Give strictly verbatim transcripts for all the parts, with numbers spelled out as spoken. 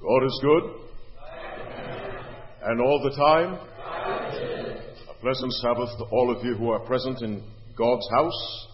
God is good. And all the time. A pleasant Sabbath to all of you who are present in God's house.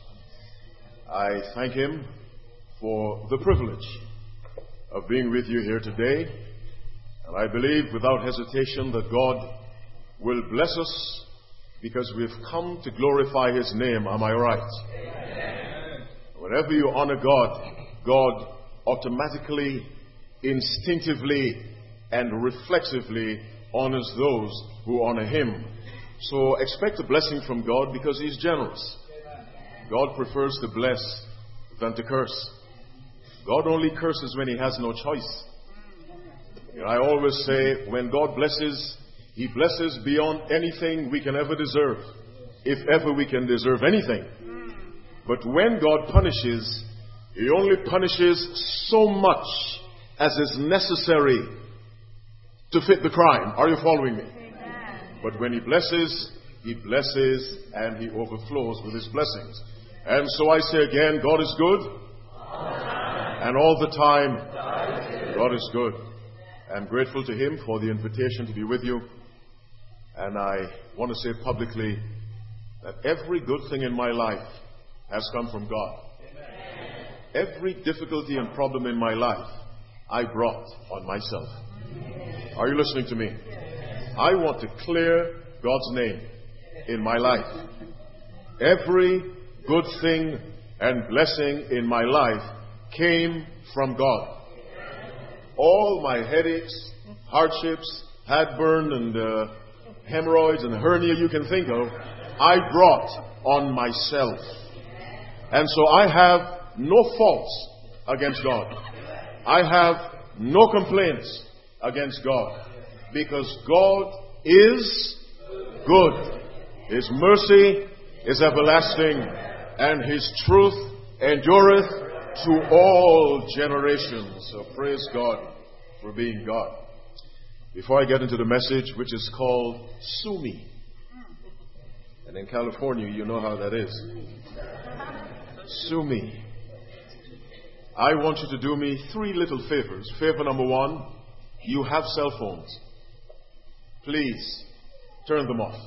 I thank Him for the privilege of being with you here today. And I believe without hesitation that God will bless us because we've come to glorify His name. Am I right? Amen. Whenever you honor God, God automatically, instinctively, and reflexively honors those who honor Him. So expect a blessing from God because He's generous. God prefers to bless than to curse. God only curses when He has no choice. You know, I always say, when God blesses, He blesses beyond anything we can ever deserve, if ever we can deserve anything. But when God punishes, He only punishes so much as is necessary to fit the crime. Are you following me? Amen. But when He blesses, He blesses and He overflows with His blessings. And so I say again, God is good. And all the time, God is good. I'm grateful to Him for the invitation to be with you. And I want to say publicly that every good thing in my life has come from God. Every difficulty and problem in my life, I brought on myself. Are you listening to me? I want to clear God's name in my life. Every good thing and blessing in my life came from God. All my headaches, hardships, heartburn, and uh, hemorrhoids and hernia you can think of, I brought on myself. And so I have no faults against God. I have no complaints against God. Because God is good. His mercy is everlasting. And His truth endureth to all generations. So praise God for being God. Before I get into the message, which is called Sue Me. And in California, you know how that is. Sue Me. I want you to do me three little favors. Favor number one, you have cell phones. Please turn them off.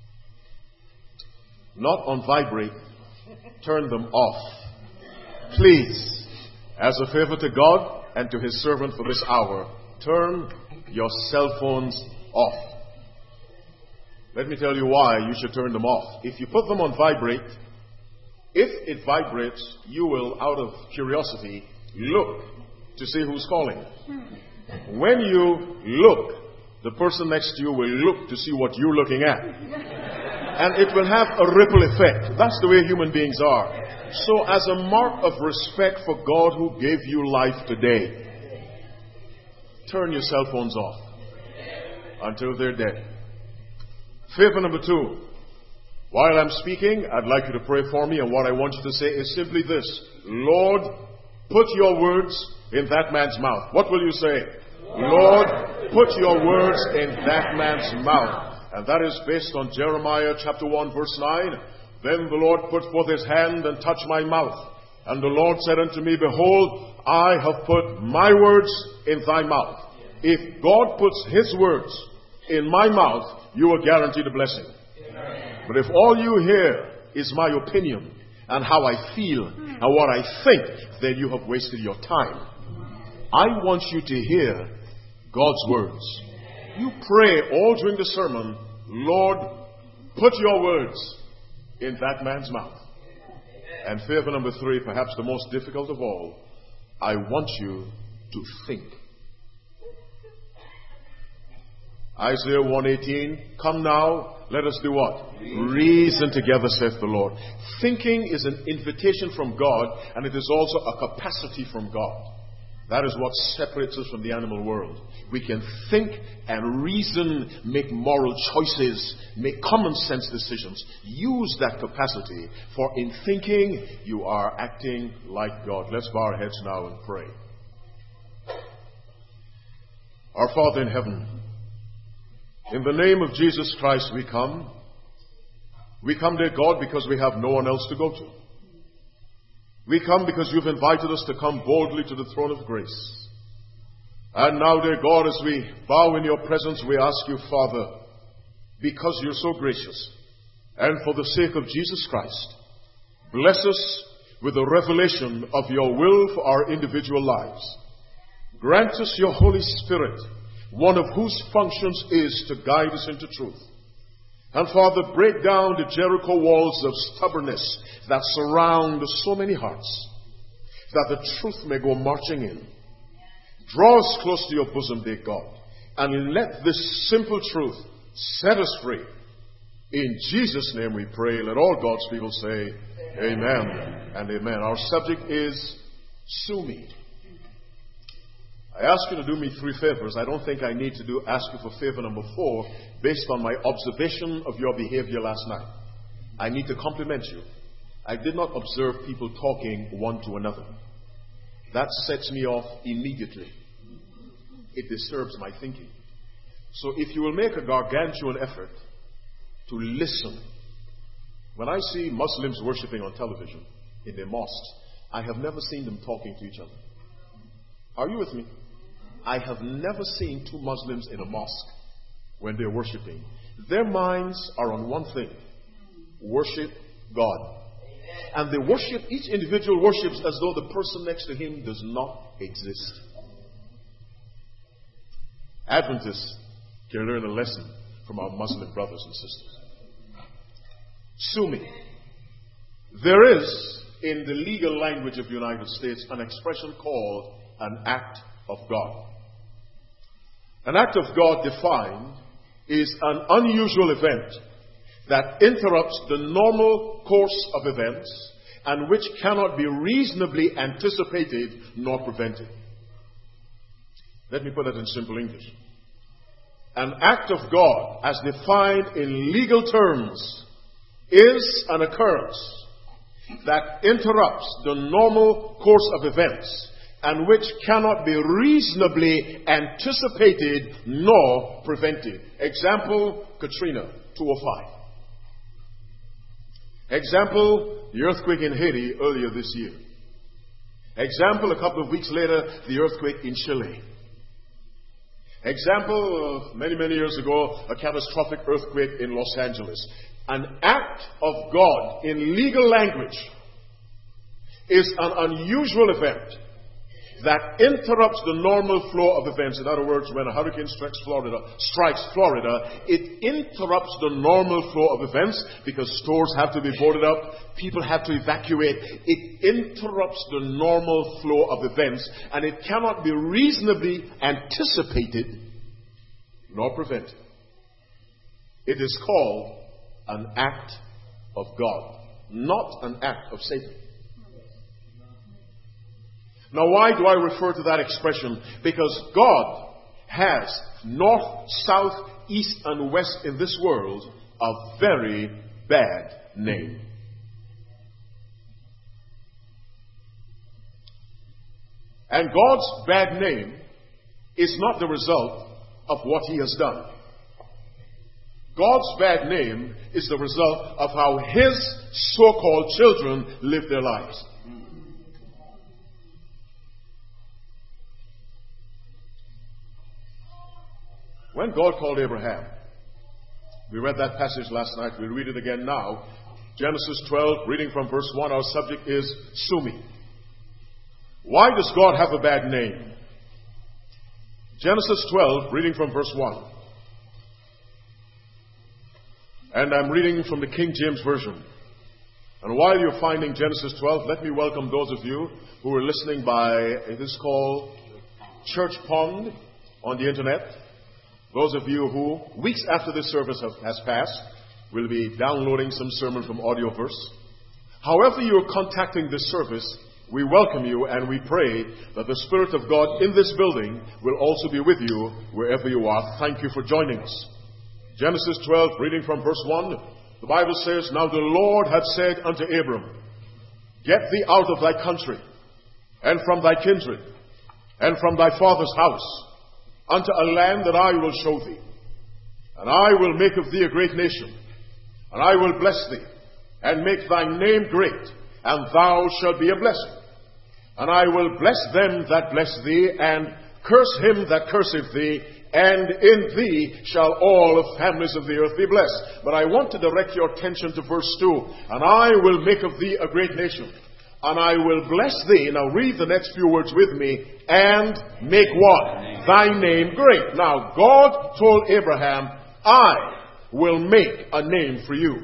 Not on vibrate. Turn them off. Please, as a favor to God and to His servant for this hour, turn your cell phones off. Let me tell you why you should turn them off. If you put them on vibrate, if it vibrates, you will, out of curiosity, look to see who's calling. When you look, the person next to you will look to see what you're looking at. And it will have a ripple effect. That's the way human beings are. So as a mark of respect for God who gave you life today, turn your cell phones off until they're dead. Favor number two. While I'm speaking, I'd like you to pray for me, and what I want you to say is simply this: Lord, put your words in that man's mouth. What will you say? Lord, put your words in that man's mouth. And that is based on Jeremiah chapter one verse nine. Then the Lord put forth His hand and touched my mouth. And the Lord said unto me, Behold, I have put my words in thy mouth. If God puts His words in my mouth, you are guaranteed a blessing. But if all you hear is my opinion and how I feel and what I think, then you have wasted your time. I want you to hear God's words. You pray all during the sermon, Lord, put your words in that man's mouth. And favor number three, perhaps the most difficult of all, I want you to think. Isaiah one eighteen, come now, let us do what? Reason together, saith the Lord. Thinking is an invitation from God, and it is also a capacity from God. That is what separates us from the animal world. We can think and reason, make moral choices, make common sense decisions. Use that capacity, for in thinking, you are acting like God. Let's bow our heads now and pray. Our Father in heaven, in the name of Jesus Christ we come. We come, dear God, because we have no one else to go to. We come because you've invited us to come boldly to the throne of grace. And now, dear God, as we bow in your presence, we ask you, Father, because you're so gracious, and for the sake of Jesus Christ, bless us with the revelation of your will for our individual lives. Grant us your Holy Spirit, one of whose functions is to guide us into truth. And Father, break down the Jericho walls of stubbornness that surround so many hearts, that the truth may go marching in. Draw us close to your bosom, dear God, and let this simple truth set us free. In Jesus' name we pray. Let all God's people say amen, amen and amen. Our subject is sue me. I ask you to do me three favors. I don't think I need to do ask you for favor number four based on my observation of your behavior last night. I need to compliment you. I did not observe people talking one to another. That sets me off immediately. It disturbs my thinking. So if you will make a gargantuan effort to listen. When I see Muslims worshiping on television in their mosques, I have never seen them talking to each other. Are you with me? I have never seen two Muslims in a mosque when they're worshiping. Their minds are on one thing: worship God. And they worship, each individual worships as though the person next to him does not exist. Adventists can learn a lesson from our Muslim brothers and sisters. Sue me. There is, in the legal language of the United States, an expression called an act of God. An act of God defined is an unusual event that interrupts the normal course of events and which cannot be reasonably anticipated nor prevented. Let me put it in simple English. An act of God, as defined in legal terms, is an occurrence that interrupts the normal course of events and which cannot be reasonably anticipated nor prevented. Example, Katrina, two oh five. Example, the earthquake in Haiti earlier this year. Example, a couple of weeks later, the earthquake in Chile. Example, uh, many, many years ago, a catastrophic earthquake in Los Angeles. An act of God in legal language is an unusual event that interrupts the normal flow of events. In other words, when a hurricane strikes Florida, strikes Florida, it interrupts the normal flow of events because stores have to be boarded up, people have to evacuate. It interrupts the normal flow of events, and it cannot be reasonably anticipated nor prevented. It is called an act of God, not an act of Satan. Now, why do I refer to that expression? Because God has north, south, east, and west in this world a very bad name. And God's bad name is not the result of what He has done. God's bad name is the result of how His so-called children live their lives. When God called Abraham, we read that passage last night, we'll read it again now. Genesis twelve, reading from verse one, our subject is sue me. Why does God have a bad name? Genesis twelve, reading from verse one. And I'm reading from the King James Version. And while you're finding Genesis twelve, let me welcome those of you who are listening by, it is called Church Pond on the internet. Those of you who, weeks after this service have, has passed, will be downloading some sermon from Audioverse. However you are contacting this service, we welcome you and we pray that the Spirit of God in this building will also be with you wherever you are. Thank you for joining us. Genesis twelve, reading from verse one, the Bible says, Now the Lord hath said unto Abram, Get thee out of thy country, and from thy kindred, and from thy father's house, unto a land that I will show thee. And I will make of thee a great nation, and I will bless thee, and make thy name great, and thou shalt be a blessing. And I will bless them that bless thee, and Curse him that curseth thee, and in thee shall all the families of the earth be blessed. But I want to direct your attention to verse two. And I will make of thee a great nation, and I will bless thee. Now read the next few words with me. And make what? Thy name great. Now God told Abraham, I will make a name for you.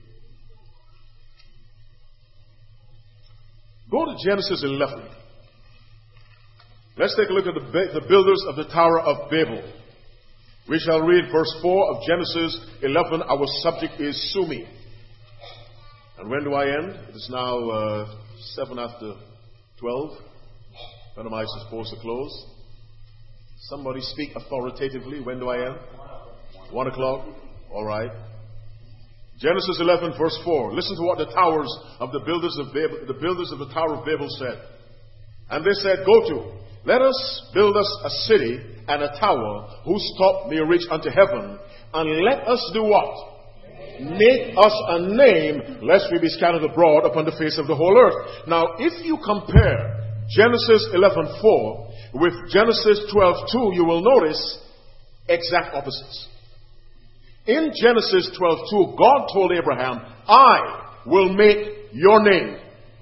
Go to Genesis eleven. Let's take a look at the, the builders of the Tower of Babel. We shall read verse four of Genesis eleven. Our subject is Sumi. And when do I end? It is now uh, seven after twelve. When am I supposed to close? Somebody speak authoritatively. When do I end? One o'clock? All right. Genesis eleven verse four. Listen to what the towers of the builders of Babel, the builders of the Tower of Babel said. And they said, go to, let us build us a city and a tower whose top may reach unto heaven, and let us do what? Make us a name, lest we be scattered abroad upon the face of the whole earth. Now, if you compare Genesis eleven four with Genesis twelve two, you will notice exact opposites. In Genesis twelve two, God told Abraham, I will make your name.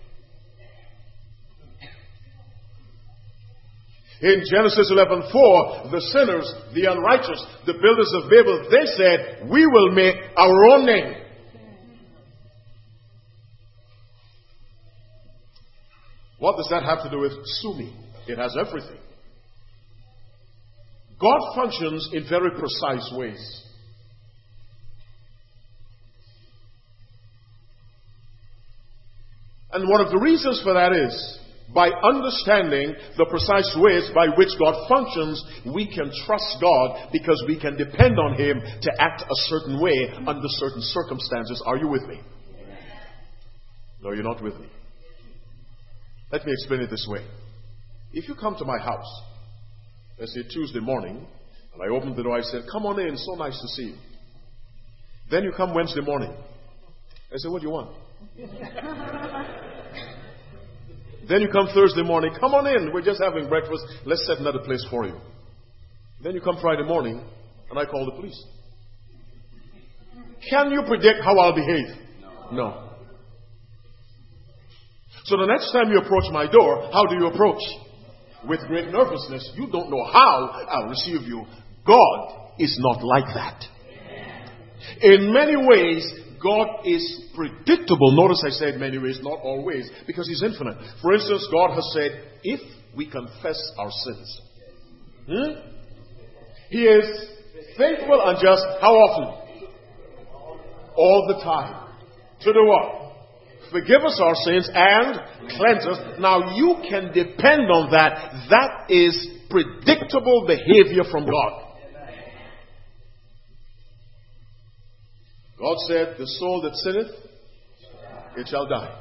In Genesis eleven four, the sinners, the unrighteous, the builders of Babel, they said, we will make our own name. What does that have to do with Sumi? It has everything. God functions in very precise ways. And one of the reasons for that is, by understanding the precise ways by which God functions, we can trust God because we can depend on Him to act a certain way under certain circumstances. Are you with me? No, you're not with me. Let me explain it this way. If you come to my house, let's say Tuesday morning, and I opened the door, I said, come on in, so nice to see you. Then you come Wednesday morning. I said, what do you want? Then you come Thursday morning, come on in, we're just having breakfast, let's set another place for you. Then you come Friday morning, and I call the police. Can you predict how I'll behave? No. no. So the next time you approach my door, how do you approach? With great nervousness. You don't know how I'll receive you. God is not like that. In many ways, God is predictable. Notice I said many ways, not always, because He's infinite. For instance, God has said, if we confess our sins, hmm? He is faithful and just. How often? All the time. To do what? Forgive us our sins and cleanse us. Now you can depend on that. That is predictable behavior from God. God said, the soul that sinneth, it shall die.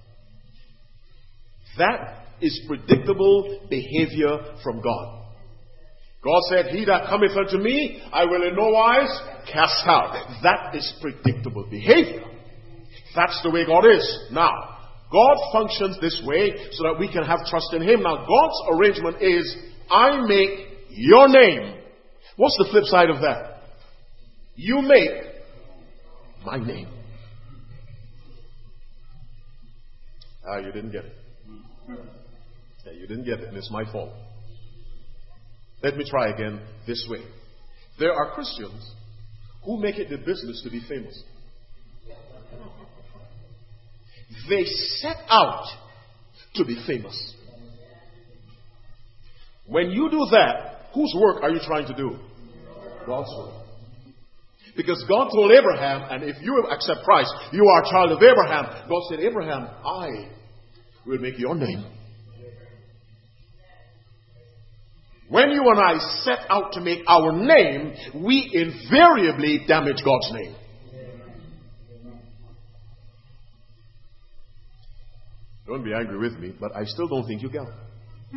That is predictable behavior from God. God said, he that cometh unto me, I will in no wise cast out. That is predictable behavior. That's the way God is. Now, God functions this way so that we can have trust in Him. Now, God's arrangement is, I make your name. What's the flip side of that? You make my name. Ah, you didn't get it. Yeah, you didn't get it, and it's my fault. Let me try again this way. There are Christians who make it their business to be famous. They set out to be famous. When you do that, whose work are you trying to do? God's work. Because God told Abraham, and if you accept Christ, you are a child of Abraham. God said, Abraham, I will make your name. When you and I set out to make our name, we invariably damage God's name. Don't be angry with me, but I still don't think you get it.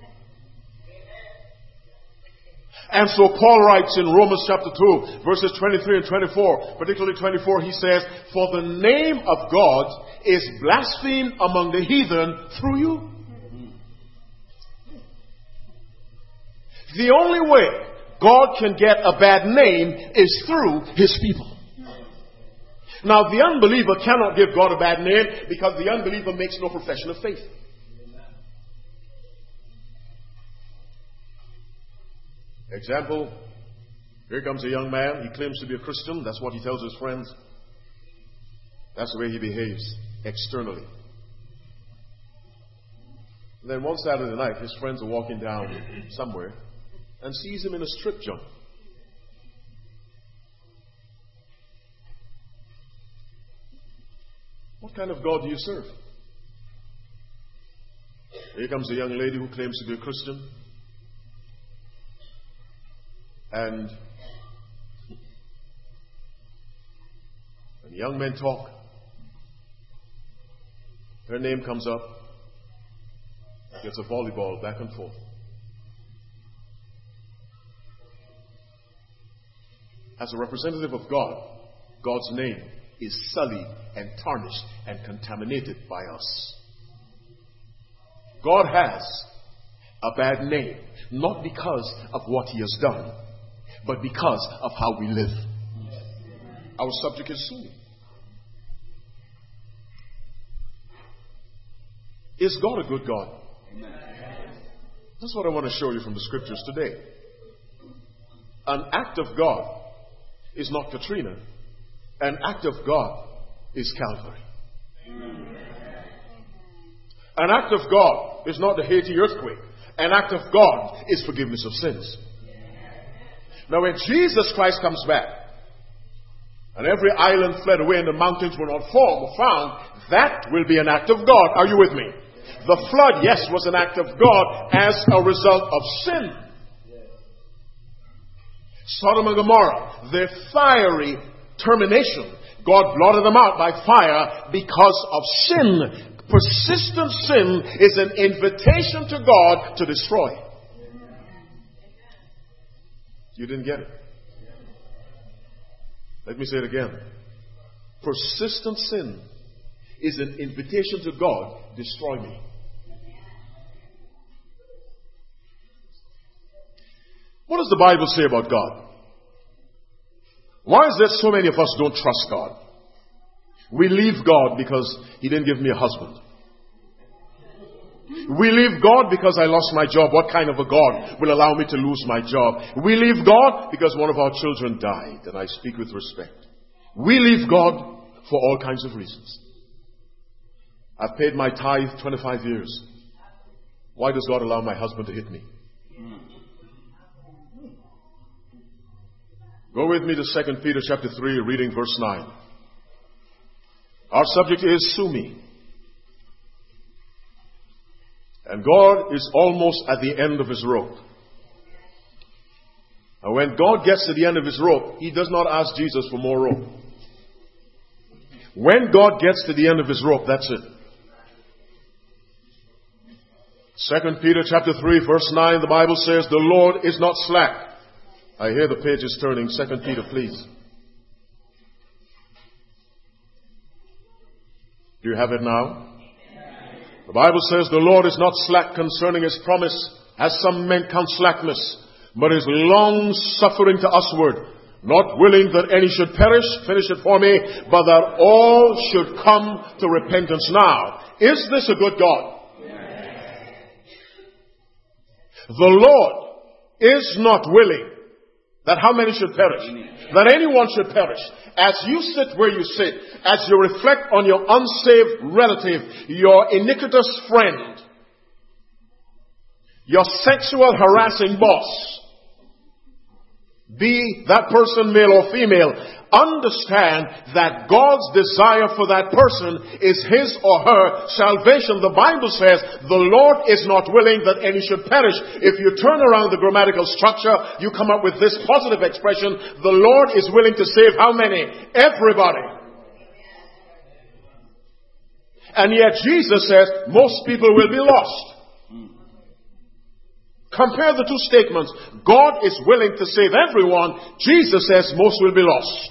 And so Paul writes in Romans chapter two, verses twenty-three and twenty-four, particularly twenty-four, he says, for the name of God is blasphemed among the heathen through you. The only way God can get a bad name is through His people. Now, the unbeliever cannot give God a bad name because the unbeliever makes no profession of faith. Example, here comes a young man. He claims to be a Christian. That's what he tells his friends. That's the way he behaves externally. And then one Saturday night, his friends are walking down somewhere and sees him in a strip joint. What kind of God do you serve? Here comes a young lady who claims to be a Christian. And when young men talk, her name comes up, gets a volleyball back and forth. As a representative of God, God's name is sullied and tarnished and contaminated by us. God has a bad name, not because of what He has done, but because of how we live. Our subject is sin. Is God a good God? That's what I want to show you from the scriptures today. An act of God is not Katrina. An act of God is Calvary. An act of God is not the Haiti earthquake. An act of God is forgiveness of sins. Now when Jesus Christ comes back, and every island fled away and the mountains were not formed or found, that will be an act of God. Are you with me? The flood, yes, was an act of God as a result of sin. Sodom and Gomorrah, their fiery termination, God blotted them out by fire because of sin. Persistent sin is an invitation to God to destroy. You didn't get it. Let me say it again. Persistent sin is an invitation to God, destroy me. What does the Bible say about God? Why is there so many of us don't trust God? We leave God because He didn't give me a husband. We leave God because I lost my job. What kind of a God will allow me to lose my job? We leave God because one of our children died, and I speak with respect. We leave God for all kinds of reasons. I've paid my tithe twenty-five years. Why does God allow my husband to hit me? Go with me to Second Peter chapter three, reading verse nine. Our subject is sue me. And God is almost at the end of His rope. And when God gets to the end of His rope, He does not ask Jesus for more rope. When God gets to the end of His rope, that's it. Second Peter chapter three, verse nine, the Bible says, the Lord is not slack. I hear the page is turning. Second Peter, please. Do you have it now? The Bible says the Lord is not slack concerning His promise, as some men count slackness, but is long suffering to usward, not willing that any should perish, finish it for me, but that all should come to repentance. Now, is this a good God? Yes. The Lord is not willing that how many should perish? That anyone should perish. As you sit where you sit, as you reflect on your unsaved relative, your iniquitous friend, your sexual harassing boss, be that person male or female, understand that God's desire for that person is his or her salvation. The Bible says the Lord is not willing that any should perish. If you turn around the grammatical structure, you come up with this positive expression, the Lord is willing to save how many? Everybody. And yet Jesus says most people will be lost. Compare the two statements. God is willing to save everyone. Jesus says most will be lost.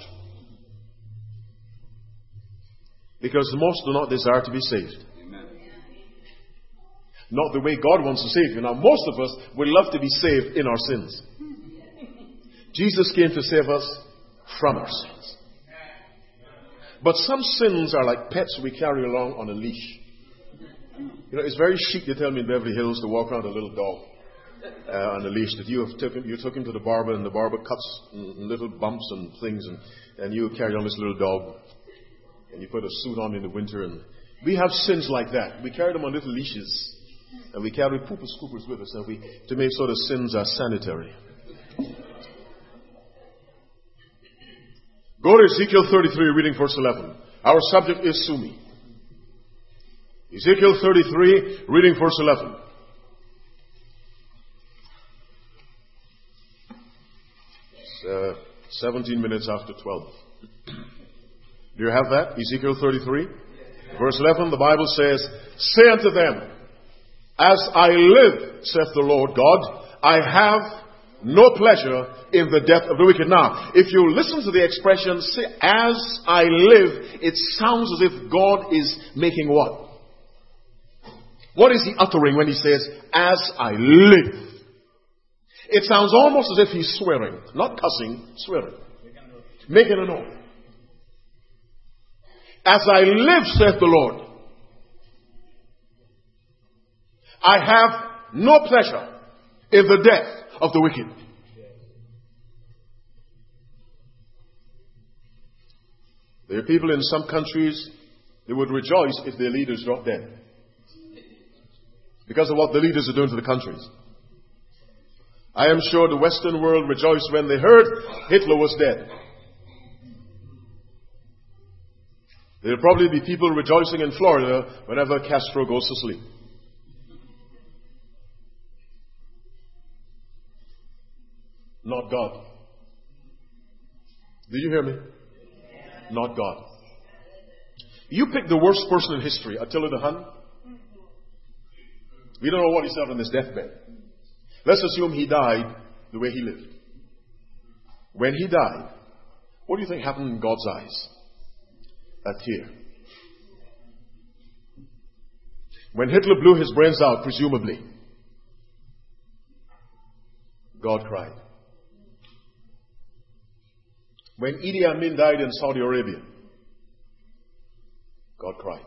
Because most do not desire to be saved. Amen. not the way God wants to save you. Now, most of us would love to be saved in our sins. Jesus came to save us from our sins. But some sins are like pets we carry along on a leash. You know, it's very chic, they tell me in Beverly Hills, to walk around a little dog uh, on a leash. That you have took him, you took him to the barber, and the barber cuts little bumps and things, and, and you carry on this little dog, and you put a suit on in the winter. And we have sins like that. We carry them on little leashes, and we carry pooper scoopers with us, and we to make sure the sins are sanitary. Go to Ezekiel thirty-three, reading verse eleven. Our subject is Sumi. Ezekiel thirty-three, reading verse eleven. It's uh, seventeen minutes after twelve. Do you have that? Ezekiel thirty-three, verse eleven. The Bible says, "Say unto them, As I live, saith the Lord God, I have no pleasure in the death of the wicked." Now, if you listen to the expression, say, "As I live," it sounds as if God is making what? What is he uttering when he says, "As I live"? It sounds almost as if he's swearing. Not cussing, swearing. Making an oath. "As I live, saith the Lord, I have no pleasure in the death of the wicked." There are people in some countries, they would rejoice if their leaders dropped dead, because of what the leaders are doing to the countries. I am sure the Western world rejoiced when they heard Hitler was dead. There will probably be people rejoicing in Florida whenever Castro goes to sleep. Not God. Did you hear me? Not God. You pick the worst person in history, Attila the Hun. We don't know what he said on his deathbed. Let's assume he died the way he lived. When he died, what do you think happened in God's eyes? A tear. When Hitler blew his brains out, presumably, God cried. When Idi Amin died in Saudi Arabia, God cried.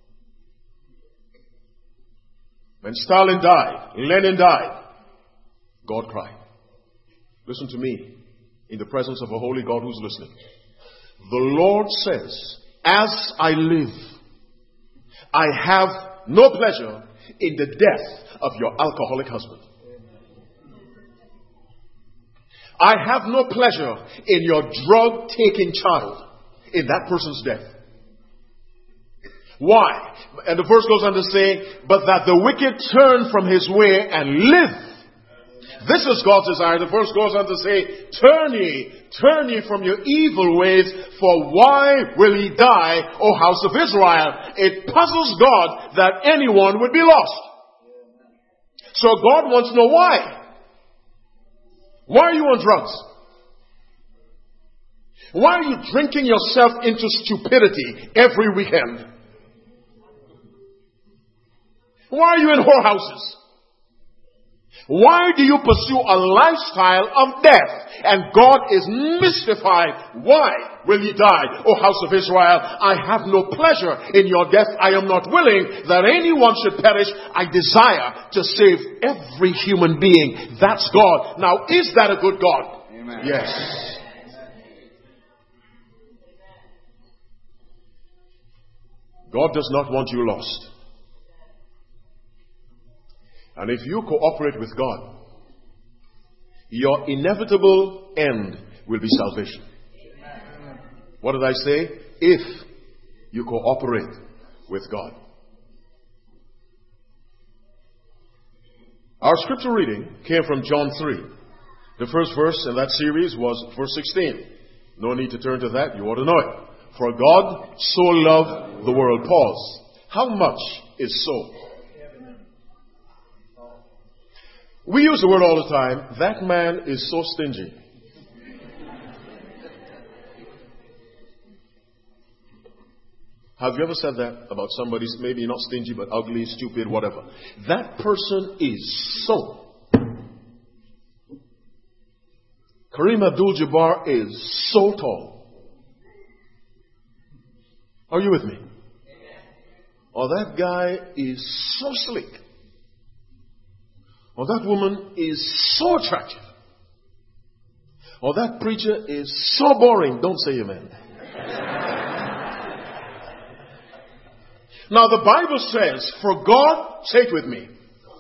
When Stalin died, Lenin died, God cried. Listen to me, in the presence of a holy God who's listening. The Lord says, "As I live, I have no pleasure in the death of your alcoholic husband. I have no pleasure in your drug-taking child, in that person's death." Why? And the verse goes on to say, "But that the wicked turn from his way and live." This is God's desire. The verse goes on to say, "Turn ye, turn ye from your evil ways, for why will ye die, O house of Israel?" It puzzles God that anyone would be lost. So God wants to know why. Why are you on drugs? Why are you drinking yourself into stupidity every weekend? Why are you in whorehouses? Why do you pursue a lifestyle of death? And God is mystified. Why will ye die, O house of Israel? I have no pleasure in your death. I am not willing that anyone should perish. I desire to save every human being. That's God. Now, is that a good God? Amen. Yes. God does not want you lost. And if you cooperate with God, your inevitable end will be salvation. What did I say? If you cooperate with God. Our scripture reading came from John three. The first verse in that series was verse sixteen. No need to turn to that. You ought to know it. For God so loved the world. Pause. How much is so? We use the word all the time. That man is so stingy. Have you ever said that about somebody, maybe not stingy, but ugly, stupid, whatever? That person is so. Kareem Abdul-Jabbar is so tall. Are you with me? Or that guy is so slick. Or that woman is so attractive. Or that preacher is so boring. Don't say amen. Now the Bible says, for God, say it with me.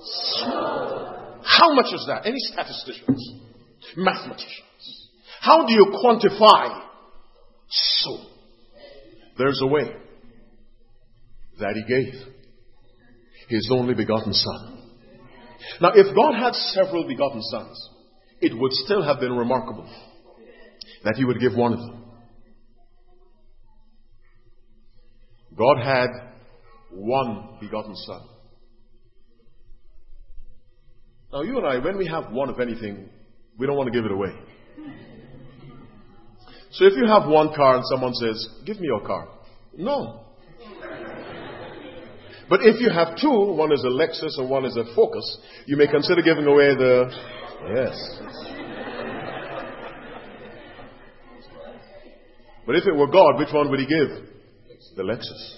How much is that? Any statisticians? Mathematicians? How do you quantify so? There's a way that He gave His only begotten Son. Now if God had several begotten sons, it would still have been remarkable that He would give one of them. God had one begotten Son. Now you and I, when we have one of anything, we don't want to give it away. So if you have one car and someone says, give me your car. No. But if you have two, one is a Lexus and one is a Focus, you may consider giving away the... Yes. But if it were God, which one would He give? The Lexus.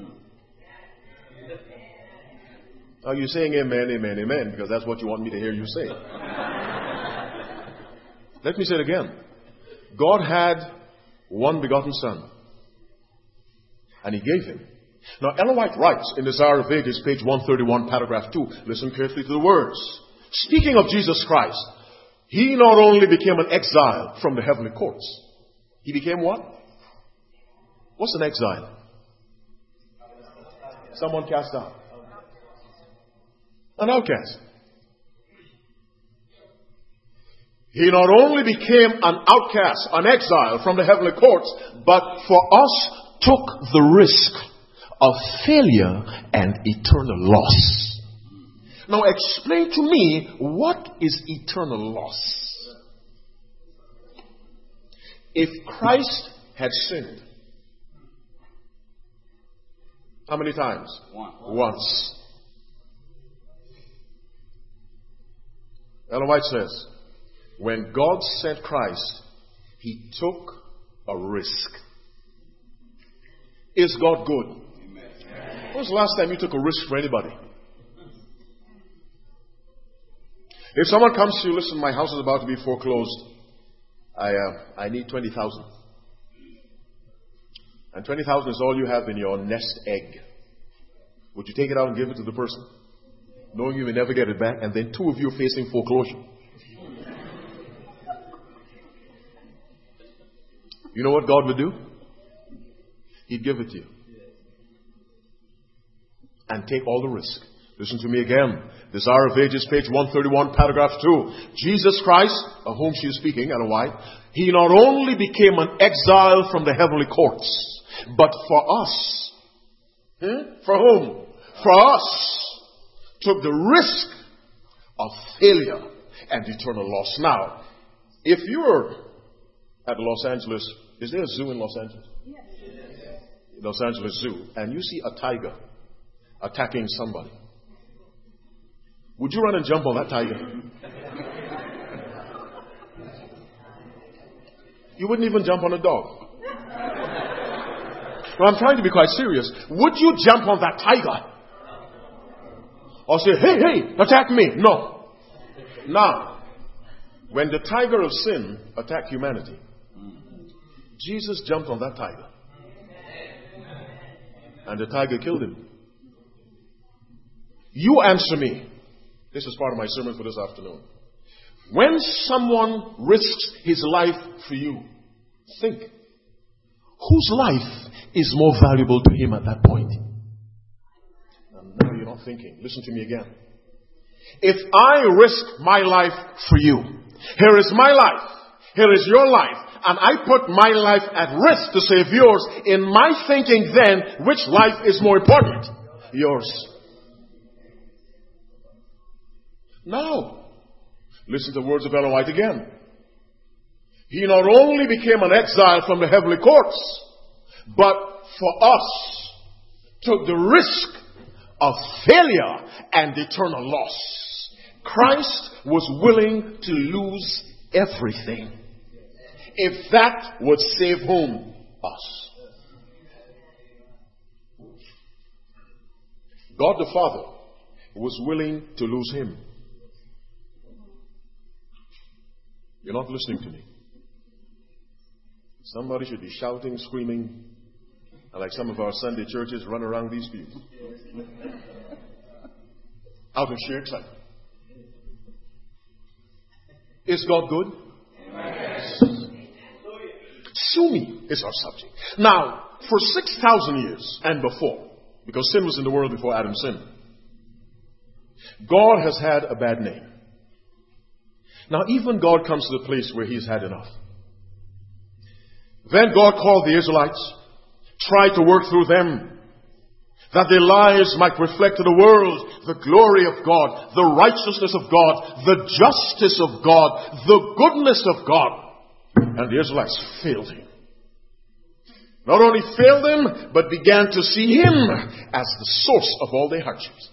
Are you saying amen, amen, amen? Because that's what you want me to hear you say. Let me say it again. God had one begotten Son. And He gave Him. Now Ellen White writes in Desire of Ages, page one thirty-one, paragraph two. Listen carefully to the words. Speaking of Jesus Christ, He not only became an exile from the heavenly courts. He became what? What's an exile? Someone cast out. An outcast. He not only became an outcast, an exile from the heavenly courts, but for us took the risk of failure and eternal loss. Now explain to me, what is eternal loss? If Christ had sinned, how many times? One. Once. Ellen White says, when God sent Christ, He took a risk. Is God good? Amen. When was the last time you took a risk for anybody? If someone comes to you, listen, my house is about to be foreclosed. I uh, I need twenty thousand. And twenty thousand is all you have in your nest egg. Would you take it out and give it to the person, knowing you may never get it back, and then two of you facing foreclosure? You know what God would do? He'd give it to you. And take all the risk. Listen to me again. Desire of Ages, page one thirty-one, paragraph two. Jesus Christ, of whom she is speaking, Ellen White, He not only became an exile from the heavenly courts, but for us. Hmm? For whom? For us. Took the risk of failure and eternal loss. Now, if you're at Los Angeles, is there a zoo in Los Angeles? Yes. Los Angeles Zoo, and you see a tiger attacking somebody, would you run and jump on that tiger? You wouldn't even jump on a dog. Well, I'm trying to be quite serious. Would you jump on that tiger? Or say, hey, hey, attack me? No. Now, when the tiger of sin attacked humanity, Jesus jumped on that tiger. And the tiger killed him. You answer me. This is part of my sermon for this afternoon. When someone risks his life for you, think, whose life is more valuable to him at that point? And now you're not thinking. Listen to me again. If I risk my life for you, here is my life, here is your life, and I put my life at risk to save yours, in my thinking then, which life is more important? Yours. No. Listen to the words of Ellen White again. He not only became an exile from the heavenly courts, but for us took the risk of failure and eternal loss. Christ was willing to lose everything if that would save whom? Us. God the Father was willing to lose him. You're not listening to me. Somebody should be shouting, screaming, and like some of our Sunday churches run around these pews out of sheer excitement. Is God good? Yes. Sue me is our subject. Now, for six thousand years and before, because sin was in the world before Adam sinned, God has had a bad name. Now, even God comes to the place where he's had enough. Then God called the Israelites, tried to work through them, that their lives might reflect to the world the glory of God, the righteousness of God, the justice of God, the goodness of God. And the Israelites failed him. Not only failed him, but began to see him as the source of all their hardships.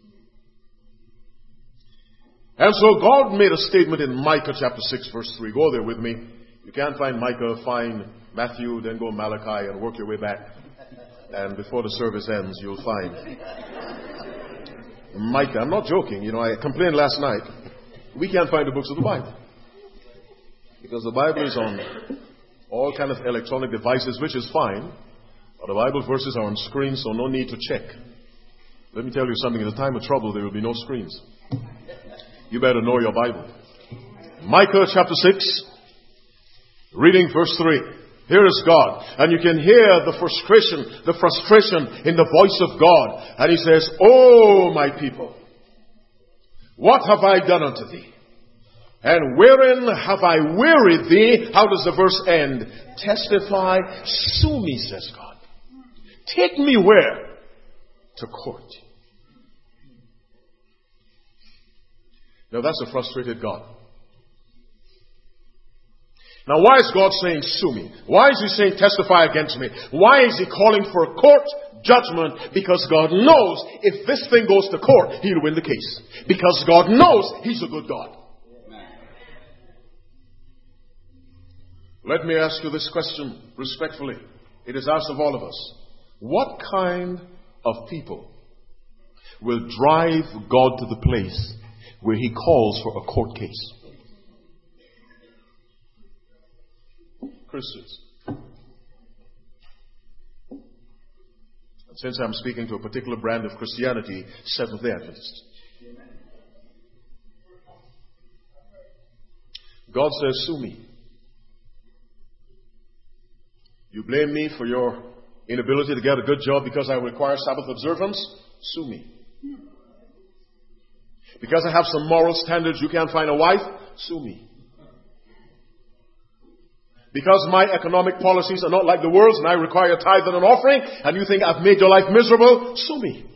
And so God made a statement in Micah chapter six verse three. Go there with me. You can't find Micah, find Matthew, then go Malachi and work your way back. And before the service ends, you'll find Micah. I'm not joking. You know, I complained last night. We can't find the books of the Bible. Because the Bible is on all kind of electronic devices, which is fine. But the Bible verses are on screens, so no need to check. Let me tell you something. In the time of trouble, there will be no screens. You better know your Bible. Micah chapter six, reading verse three. Here is God. And you can hear the frustration, the frustration in the voice of God. And he says, "Oh, my people, what have I done unto thee? And wherein have I wearied thee?" How does the verse end? "Testify, sue me," says God. Take me where? To court. Now that's a frustrated God. Now why is God saying sue me? Why is he saying testify against me? Why is he calling for a court judgment? Because God knows if this thing goes to court, he'll win the case. Because God knows he's a good God. Let me ask you this question respectfully. It is asked of all of us. What kind of people will drive God to the place where he calls for a court case? Christians. And since I'm speaking to a particular brand of Christianity, Seventh-day Adventists. God says, sue me. You blame me for your inability to get a good job because I require Sabbath observance? Sue me. Because I have some moral standards you can't find a wife? Sue me. Because my economic policies are not like the world's and I require a tithe and an offering and you think I've made your life miserable? Sue me.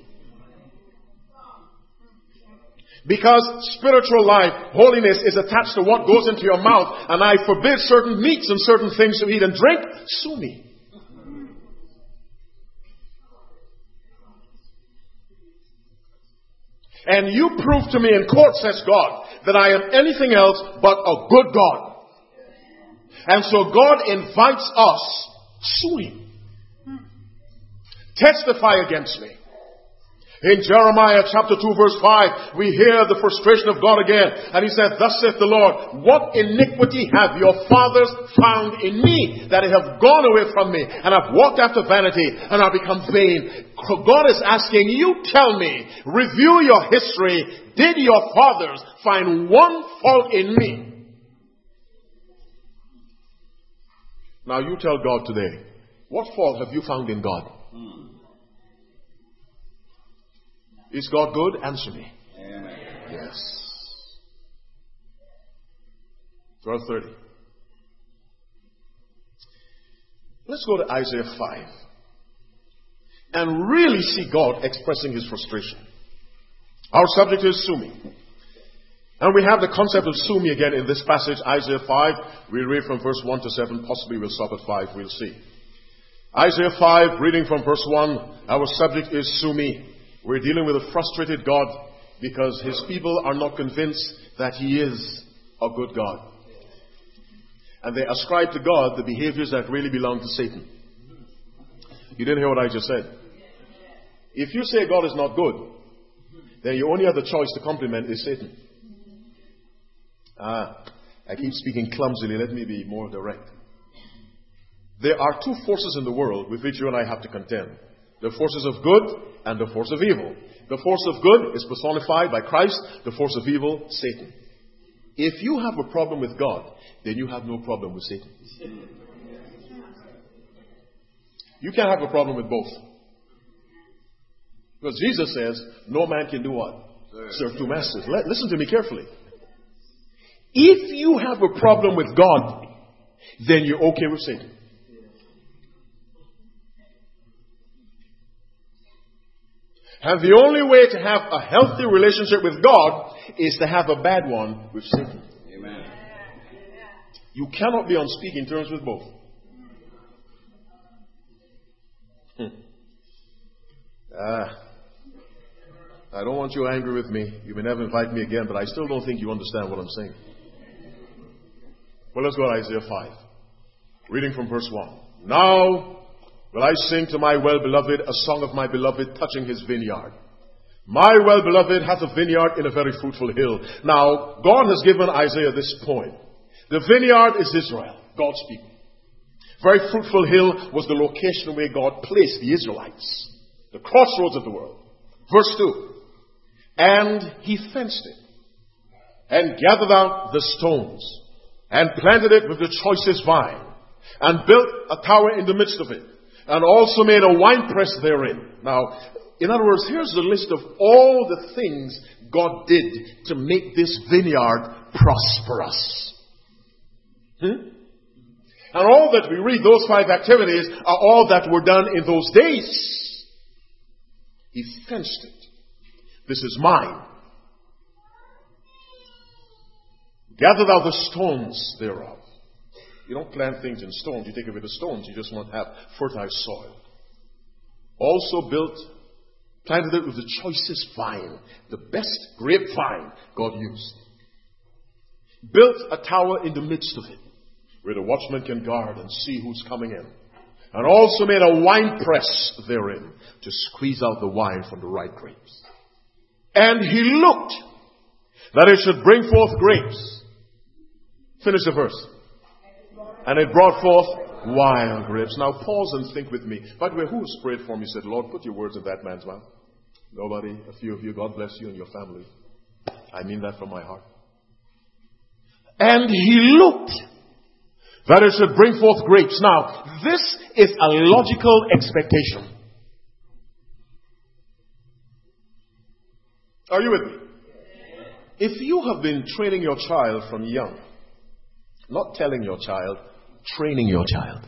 Because spiritual life, holiness is attached to what goes into your mouth and I forbid certain meats and certain things to eat and drink? Sue me. And you prove to me in court, says God, that I am anything else but a good God. And so God invites us, sue him. Testify against me. In Jeremiah chapter two verse five, we hear the frustration of God again. And he said, thus saith the Lord, what iniquity have your fathers found in me, that they have gone away from me, and have walked after vanity, and have become vain. God is asking, you tell me, review your history. Did your fathers find one fault in me? Now you tell God today, what fault have you found in God? Hmm. Is God good? Answer me. Amen. Yes. twelve thirty. Let's go to Isaiah five and really see God expressing his frustration. Our subject is sue me. And we have the concept of sue me again in this passage, Isaiah five. We'll read from verse one to seven. Possibly we'll stop at five. We'll see. Isaiah five, reading from verse one. Our subject is Sue Me. We're dealing with a frustrated God because his people are not convinced that he is a good God. And they ascribe to God the behaviors that really belong to Satan. You didn't hear what I just said. If you say God is not good, then you only have the choice to compliment is Satan. Ah, I keep speaking clumsily. Let me be more direct. There are two forces in the world with which you and I have to contend. The forces of good and the force of evil. The force of good is personified by Christ. The force of evil, Satan. If you have a problem with God, then you have no problem with Satan. You can't have a problem with both. Because Jesus says, no man can do what? Serve two masters. Listen to me carefully. If you have a problem with God, then you're okay with Satan. And the only way to have a healthy relationship with God is to have a bad one with Satan. Amen. You cannot be on speaking terms with both. Hmm. Ah, I don't want you angry with me. You may never invite me again, but I still don't think you understand what I'm saying. Well, let's go to Isaiah five. Reading from verse one. Now will I sing to my well-beloved a song of my beloved touching his vineyard. My well-beloved hath a vineyard in a very fruitful hill. Now, God has given Isaiah this poem. The vineyard is Israel, God's people. Very fruitful hill was the location where God placed the Israelites. The crossroads of the world. Verse two. And he fenced it, and gathered out the stones, and planted it with the choicest vine, and built a tower in the midst of it, and also made a winepress therein. Now, in other words, here's the list of all the things God did to make this vineyard prosperous. Hmm? And all that we read, those five activities, are all that were done in those days. He fenced it. This is mine. Gather thou the stones thereof. You don't plant things in stones. You take away the stones. You just want to have fertile soil. Also built, planted it with the choicest vine. The best grapevine God used. Built a tower in the midst of it, where the watchman can guard and see who's coming in. And also made a wine press therein to squeeze out the wine from the ripe grapes. And he looked that it should bring forth grapes. Finish the verse. And it brought forth wild grapes. Now pause and think with me. By the way, who prayed for me said, Lord, put your words in that man's mouth? Nobody. A few of you. God bless you and your family. I mean that from my heart. And he looked that it should bring forth grapes. Now, this is a logical expectation. Are you with me? If you have been training your child from young, not telling your child, training your child.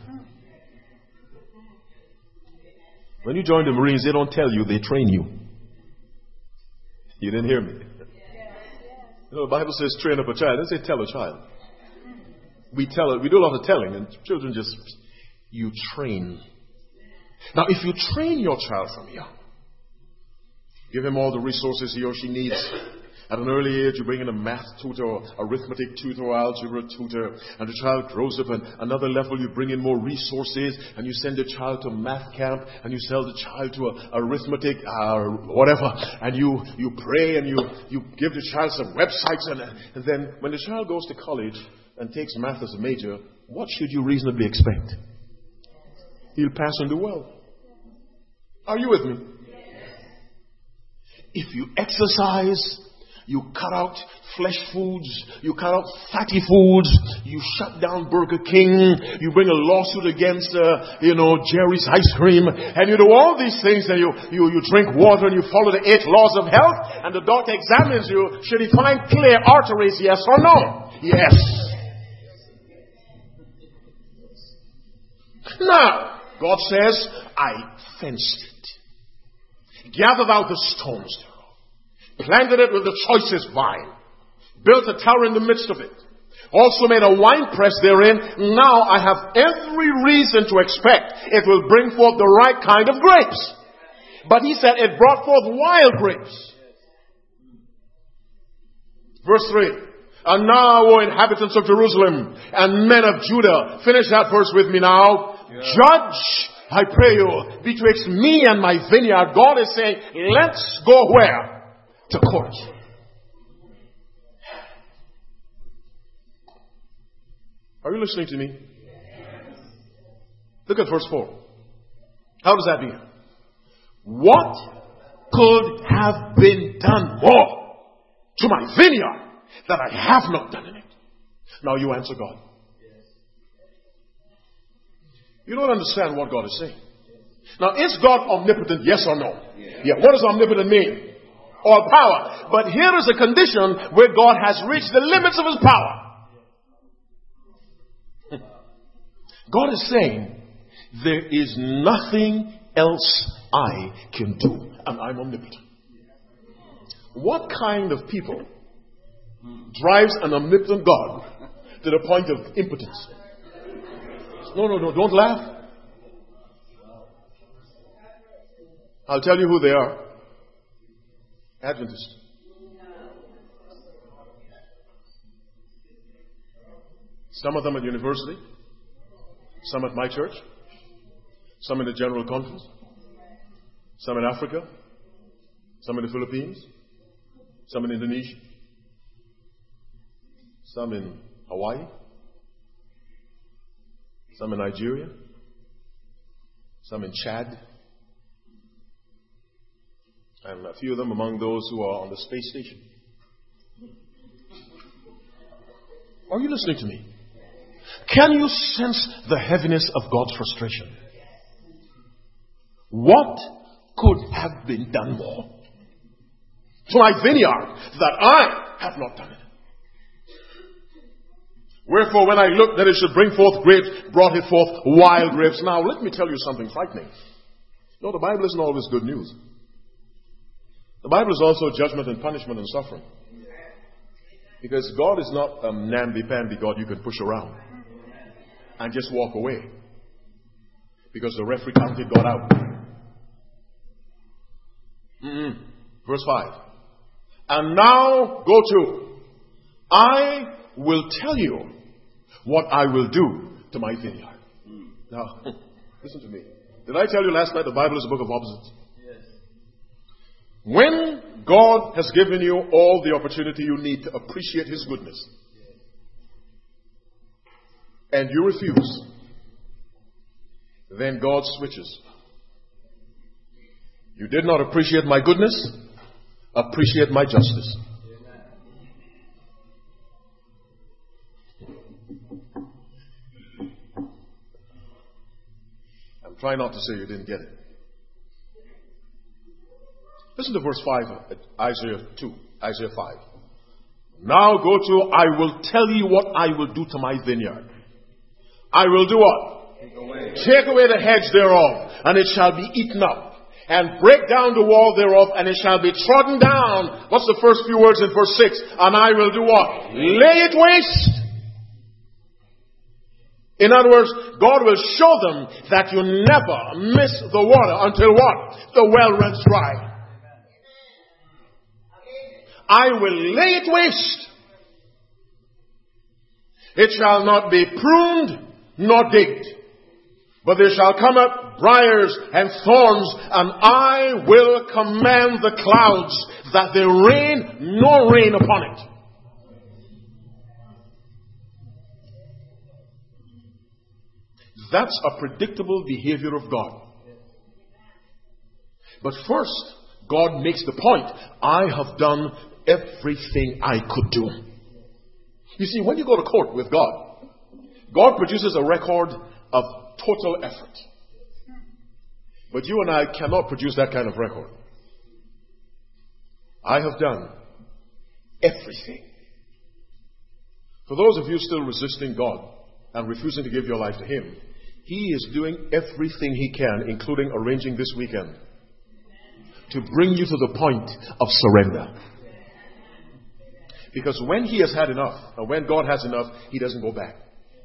When you join the Marines, they don't tell you, they train you. You didn't hear me. You know, the Bible says train up a child. It doesn't say tell a child. We tell it, we do a lot of telling, and children just, you train. Now, if you train your child from young, give him all the resources he or she needs. At an early age, you bring in a math tutor, or arithmetic tutor, or algebra tutor, and the child grows up. And another level, you bring in more resources, and you send the child to math camp, and you send the child to a, arithmetic, uh, whatever, and you, you pray, and you, you give the child some websites, and, and then when the child goes to college and takes math as a major, what should you reasonably expect? He'll pass and do well. Are you with me? If you exercise, you cut out flesh foods, you cut out fatty foods, you shut down Burger King, you bring a lawsuit against, uh, you know, Jerry's ice cream, and you do all these things, and you, you, you drink water, and you follow the eight laws of health, and the doctor examines you. Should he find clear arteries, yes or no? Yes. Now, God says, I fenced it. Gathered out the stones thereof. Planted it with the choicest vine. Built a tower in the midst of it. Also made a winepress therein. Now I have every reason to expect it will bring forth the right kind of grapes. But he said it brought forth wild grapes. Verse three. And now, O inhabitants of Jerusalem and men of Judah, finish that verse with me now. Yeah. Judge, I pray you, betwixt me and my vineyard. God is saying, let's go where? To court. Are you listening to me? Look at verse four. How does that begin? What could have been done more to my vineyard that I have not done in it? Now you answer God. You don't understand what God is saying. Now, is God omnipotent? Yes or no? Yeah. What does omnipotent mean? All power. But here is a condition where God has reached the limits of his power. God is saying, there is nothing else I can do, and I'm omnipotent. What kind of people drives an omnipotent God to the point of impotence? No, no, no, don't laugh. I'll tell you who they are. Adventists. Some of them at university. Some at my church. Some in the General Conference. Some in Africa. Some in the Philippines. Some in Indonesia. Some in Hawaii. Some in Nigeria. Some in Chad. And a few of them among those who are on the space station. Are you listening to me? Can you sense the heaviness of God's frustration? What could have been done more to my vineyard that I have not done it? Wherefore, when I looked that it should bring forth grapes, brought it forth wild grapes. Now, let me tell you something frightening. No, the Bible isn't always good news. The Bible is also judgment and punishment and suffering. Because God is not a namby-pamby God you can push around and just walk away. Because the referee counted God out. Mm-mm. Verse five. And now go to, I will tell you what I will do to my vineyard. Now, listen to me. Did I tell you last night the Bible is a book of opposites? When God has given you all the opportunity you need to appreciate his goodness, and you refuse, then God switches. You did not appreciate my goodness, appreciate my justice. I'm trying not to say you didn't get it. Listen to verse five, Isaiah two, Isaiah five. Now go to, I will tell you what I will do to my vineyard. I will do what? Take away. Take away the hedge thereof, and it shall be eaten up. And break down the wall thereof, and it shall be trodden down. What's the first few words in verse six? And I will do what? Lay it waste. In other words, God will show them that you never miss the water until what? The well runs dry. I will lay it waste. It shall not be pruned nor digged, but there shall come up briars and thorns, and I will command the clouds that there rain no rain upon it. That's a predictable behavior of God. But first, God makes the point, I have done everything I could do. You see, when you go to court with God, God produces a record of total effort. But you and I cannot produce that kind of record. I have done everything. For those of you still resisting God and refusing to give your life to him, he is doing everything he can, including arranging this weekend, to bring you to the point of surrender. Because when he has had enough, or when God has enough, he doesn't go back.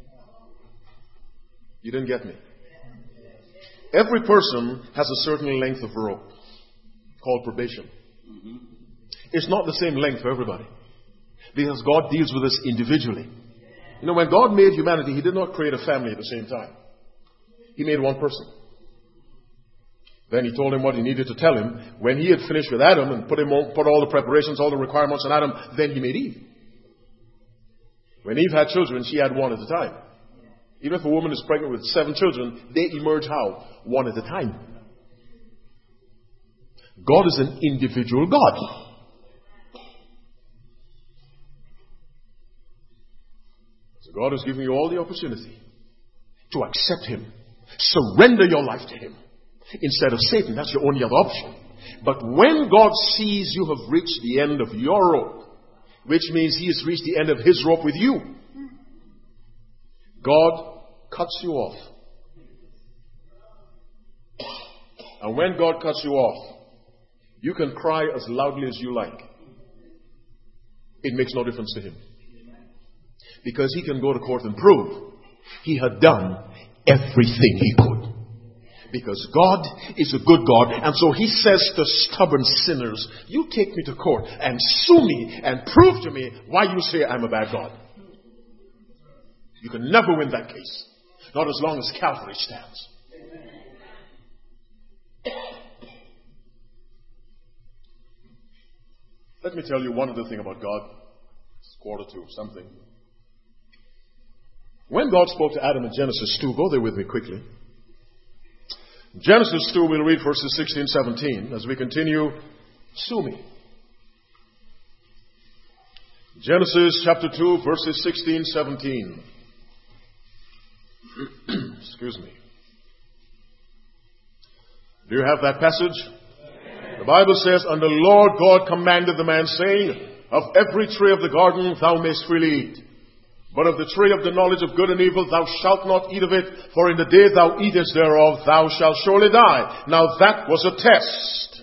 You didn't get me. Every person has a certain length of rope called probation. It's not the same length for everybody. Because God deals with us individually. You know, when God made humanity, he did not create a family at the same time. He made one person. Then he told him what he needed to tell him. When he had finished with Adam and put him on, put all the preparations, all the requirements on Adam, then he made Eve. When Eve had children, she had one at a time. Even if a woman is pregnant with seven children, they emerge how? One at a time. God is an individual God. So God has given you all the opportunity to accept him. Surrender your life to him. Instead of Satan, that's your only other option. But when God sees you have reached the end of your rope, which means he has reached the end of his rope with you, God cuts you off. And when God cuts you off, you can cry as loudly as you like. It makes no difference to him. Because he can go to court and prove he had done everything he could. Because God is a good God. And so he says to stubborn sinners, you take me to court and sue me and prove to me why you say I'm a bad God. You can never win that case. Not as long as Calvary stands. Let me tell you one other thing about God. It's quarter to something. When God spoke to Adam in Genesis two, go there with me quickly. Genesis two, we'll read verses sixteen, seventeen as we continue. Sue me. Genesis chapter two, verses sixteen, seventeen. Excuse me. Do you have that passage? The Bible says, and the Lord God commanded the man, saying, of every tree of the garden thou mayst freely eat. But of the tree of the knowledge of good and evil thou shalt not eat of it, for in the day thou eatest thereof thou shalt surely die. Now that was a test.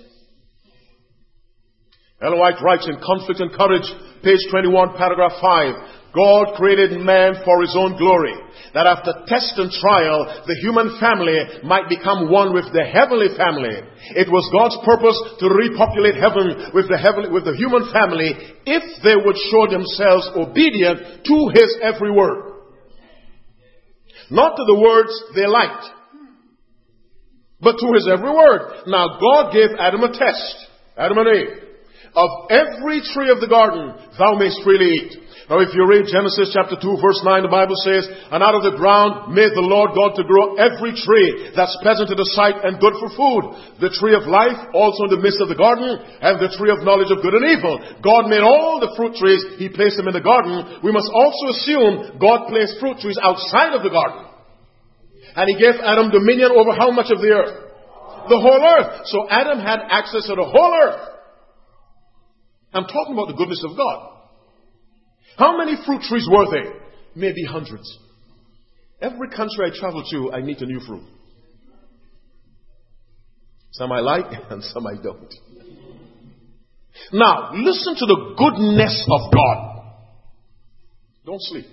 Ellen White writes in Conflict and Courage, page twenty-one, paragraph five, God created man for his own glory, that after test and trial, the human family might become one with the heavenly family. It was God's purpose to repopulate heaven with the heavenly, with the human family, if they would show themselves obedient to his every word. Not to the words they liked, but to his every word. Now God gave Adam a test. Adam and Eve. Of every tree of the garden thou mayst freely eat. Now if you read Genesis chapter two verse nine, the Bible says, and out of the ground made the Lord God to grow every tree that's pleasant to the sight and good for food. The tree of life also in the midst of the garden, and the tree of knowledge of good and evil. God made all the fruit trees, he placed them in the garden. We must also assume God placed fruit trees outside of the garden. And he gave Adam dominion over how much of the earth? The whole earth. So Adam had access to the whole earth. I'm talking about the goodness of God. How many fruit trees were there? Maybe hundreds. Every country I travel to, I meet a new fruit. Some I like and some I don't. Now, listen to the goodness of God. Don't sleep.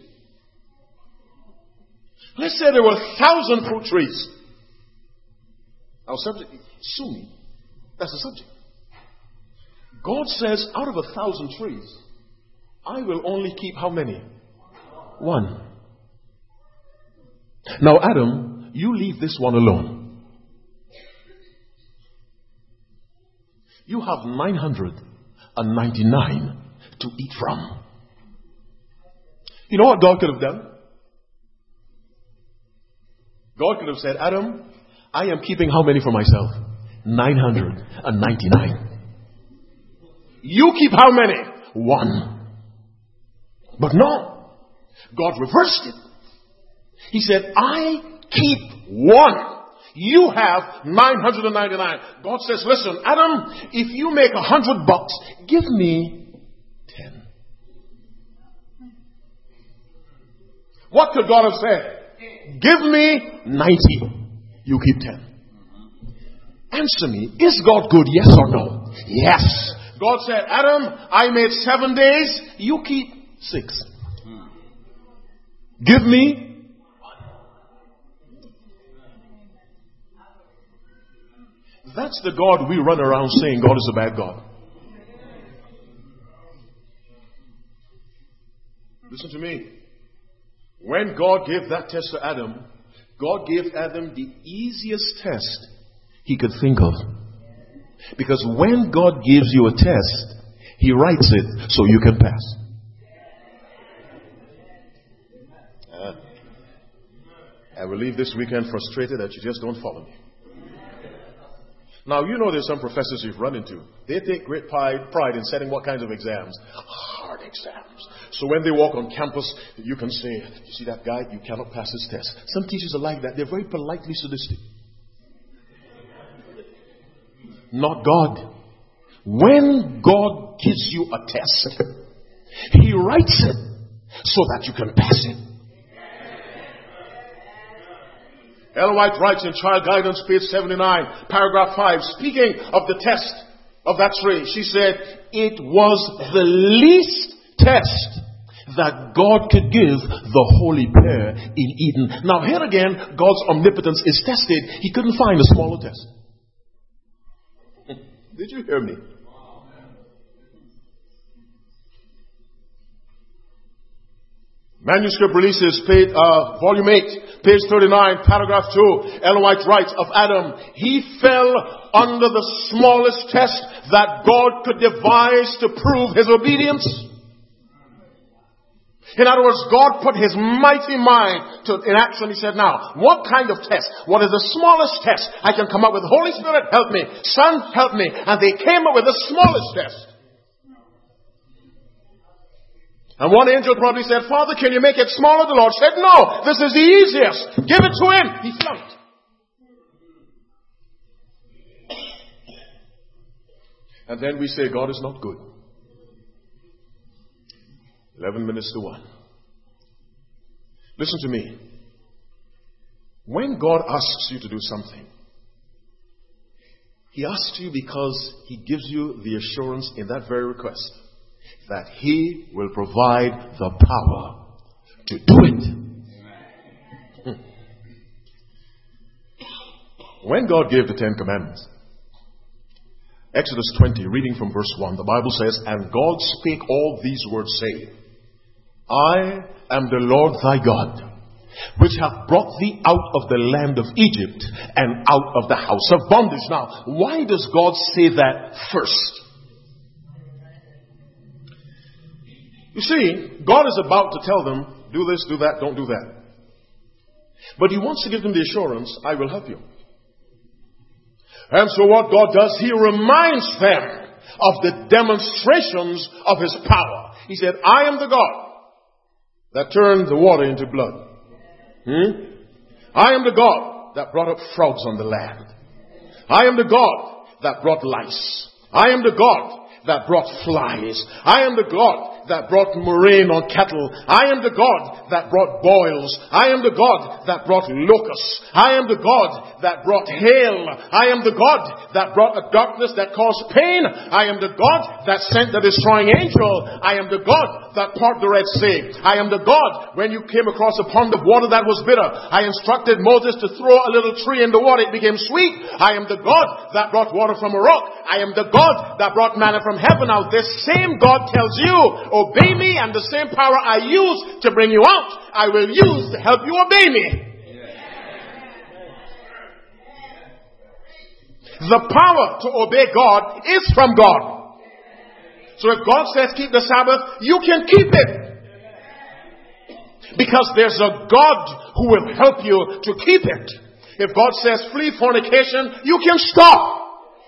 Let's say there were a thousand fruit trees. Our subject, sue me. That's the subject. God says, out of a thousand trees, I will only keep how many? One. Now, Adam, you leave this one alone. You have nine hundred ninety-nine to eat from. You know what God could have done? God could have said, Adam, I am keeping how many for myself? nine hundred ninety-nine. You keep how many? One. But no. God reversed it. He said, I keep one. You have nine hundred ninety-nine. God says, listen, Adam, if you make a hundred bucks, give me ten. What could God have said? Give me ninety. You keep ten. Answer me. Is God good? Yes or no? Yes. God said, Adam, I made seven days. You keep six. Give me one. That's the God we run around saying God is a bad God. Listen to me. When God gave that test to Adam, God gave Adam the easiest test he could think of. Because when God gives you a test, He writes it so you can pass. Uh, I will leave this weekend frustrated that you just don't follow me. Now, you know there's some professors you've run into. They take great pride, pride in setting what kinds of exams? Hard exams. So when they walk on campus, you can say, you see that guy? You cannot pass his test. Some teachers are like that. They're very politely sadistic. Not God. When God gives you a test, He writes it so that you can pass it. Ellen White writes in Child Guidance, page seventy-nine, paragraph five, speaking of the test of that tree, she said, it was the least test that God could give the holy pair in Eden. Now here again, God's omnipotence is tested. He couldn't find a smaller test. Did you hear me? Manuscript Releases, page, uh, volume eight, page thirty-nine, paragraph two. Ellen White writes of Adam, he fell under the smallest test that God could devise to prove his obedience. In other words, God put His mighty mind to, in action. He said, now, what kind of test? What is the smallest test I can come up with? Holy Spirit, help me. Son, help me. And they came up with the smallest test. And one angel probably said, Father, can you make it smaller? The Lord said, no, this is the easiest. Give it to him. He flunked. And then we say, God is not good. Eleven minutes to one. Listen to me. When God asks you to do something, He asks you because He gives you the assurance in that very request that He will provide the power to do it. Hmm. When God gave the Ten Commandments, Exodus twenty, reading from verse one, the Bible says, and God spake all these words, saying, I am the Lord thy God, which hath brought thee out of the land of Egypt and out of the house of bondage. Now, why does God say that first? You see, God is about to tell them, do this, do that, don't do that. But He wants to give them the assurance, I will help you. And so what God does, He reminds them of the demonstrations of His power. He said, I am the God that turned the water into blood. Hmm? I am the God that brought up frogs on the land. I am the God that brought lice. I am the God that brought flies. I am the God that brought murrain on cattle. I am the God that brought boils. I am the God that brought locusts. I am the God that brought hail. I am the God that brought a darkness that caused pain. I am the God that sent the destroying angel. I am the God that parted the Red Sea. I am the God when you came across a pond of water that was bitter. I instructed Moses to throw a little tree in the water. It became sweet. I am the God that brought water from a rock. I am the God that brought manna from heaven. Now this same God tells you, obey me, and the same power I use to bring you out, I will use to help you obey me. The power to obey God is from God. So if God says keep the Sabbath, you can keep it. Because there's a God who will help you to keep it. If God says flee fornication, you can stop.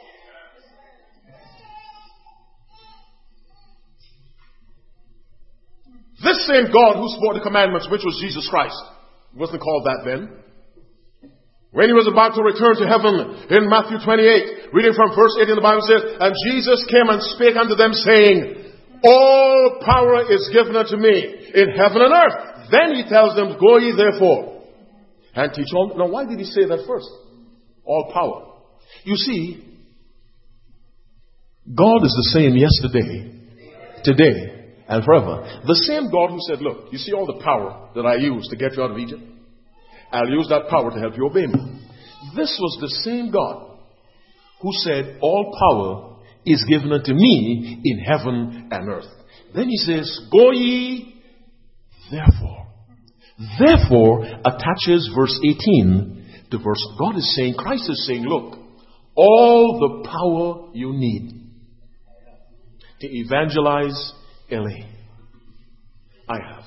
This same God who spoke the commandments, which was Jesus Christ, wasn't called that then. When He was about to return to heaven in Matthew twenty-eight, reading from verse eighteen, the Bible says, and Jesus came and spake unto them, saying, all power is given unto me in heaven and earth. Then He tells them, go ye therefore and teach all. Now why did He say that first? All power. You see, God is the same yesterday, today, and forever. The same God who said, look, you see all the power that I used to get you out of Egypt? I'll use that power to help you obey me. This was the same God who said, all power is given unto me in heaven and earth. Then he says, go ye therefore. Therefore attaches verse eighteen to verse. God is saying, Christ is saying, look, all the power you need to evangelize L A, I have.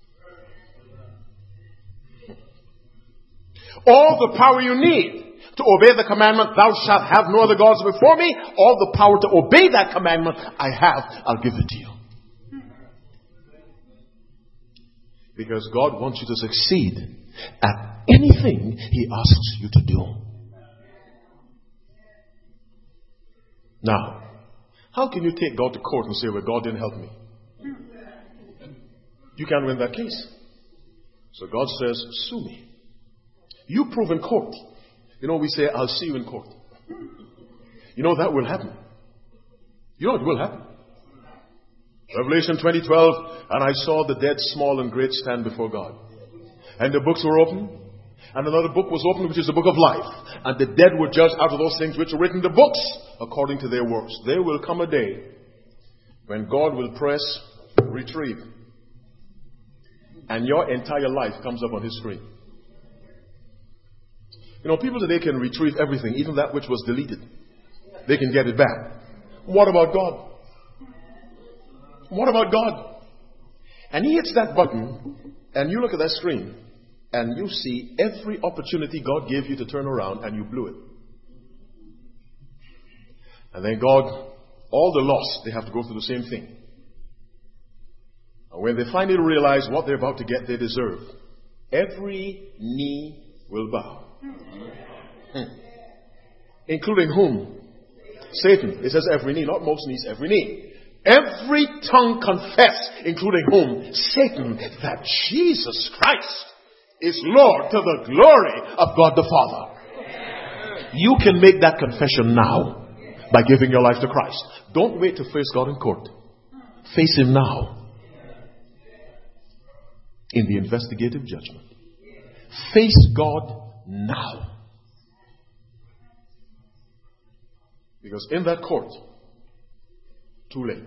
All the power you need to obey the commandment, thou shalt have no other gods before me, all the power to obey that commandment, I have. I'll give it to you. Because God wants you to succeed at anything He asks you to do. Now, how can you take God to court and say, well, God didn't help me? You can't win that case. So God says, sue me. You prove in court. You know, we say, I'll see you in court. You know, that will happen. You know, it will happen. Revelation twenty twelve, and I saw the dead, small and great, stand before God. And the books were opened, and another book was opened, which is the book of life. And the dead were judged out of those things which were written in the books, according to their works. There will come a day when God will press retrieve, and your entire life comes up on His screen. You know, people today can retrieve everything, even that which was deleted. They can get it back. What about God? What about God? And He hits that button, and you look at that screen, and you see every opportunity God gave you to turn around, and you blew it. And then God, all the lost, they have to go through the same thing. And when they finally realize what they're about to get, they deserve, every knee will bow. Hmm. Including whom? Satan. It says every knee, not most knees, every knee. Every tongue confess, including whom? Satan, that Jesus Christ is Lord to the glory of God the Father. You can make that confession now by giving your life to Christ. Don't wait to face God in court. Face Him now in the investigative judgment. Face God now. Because in that court, too late.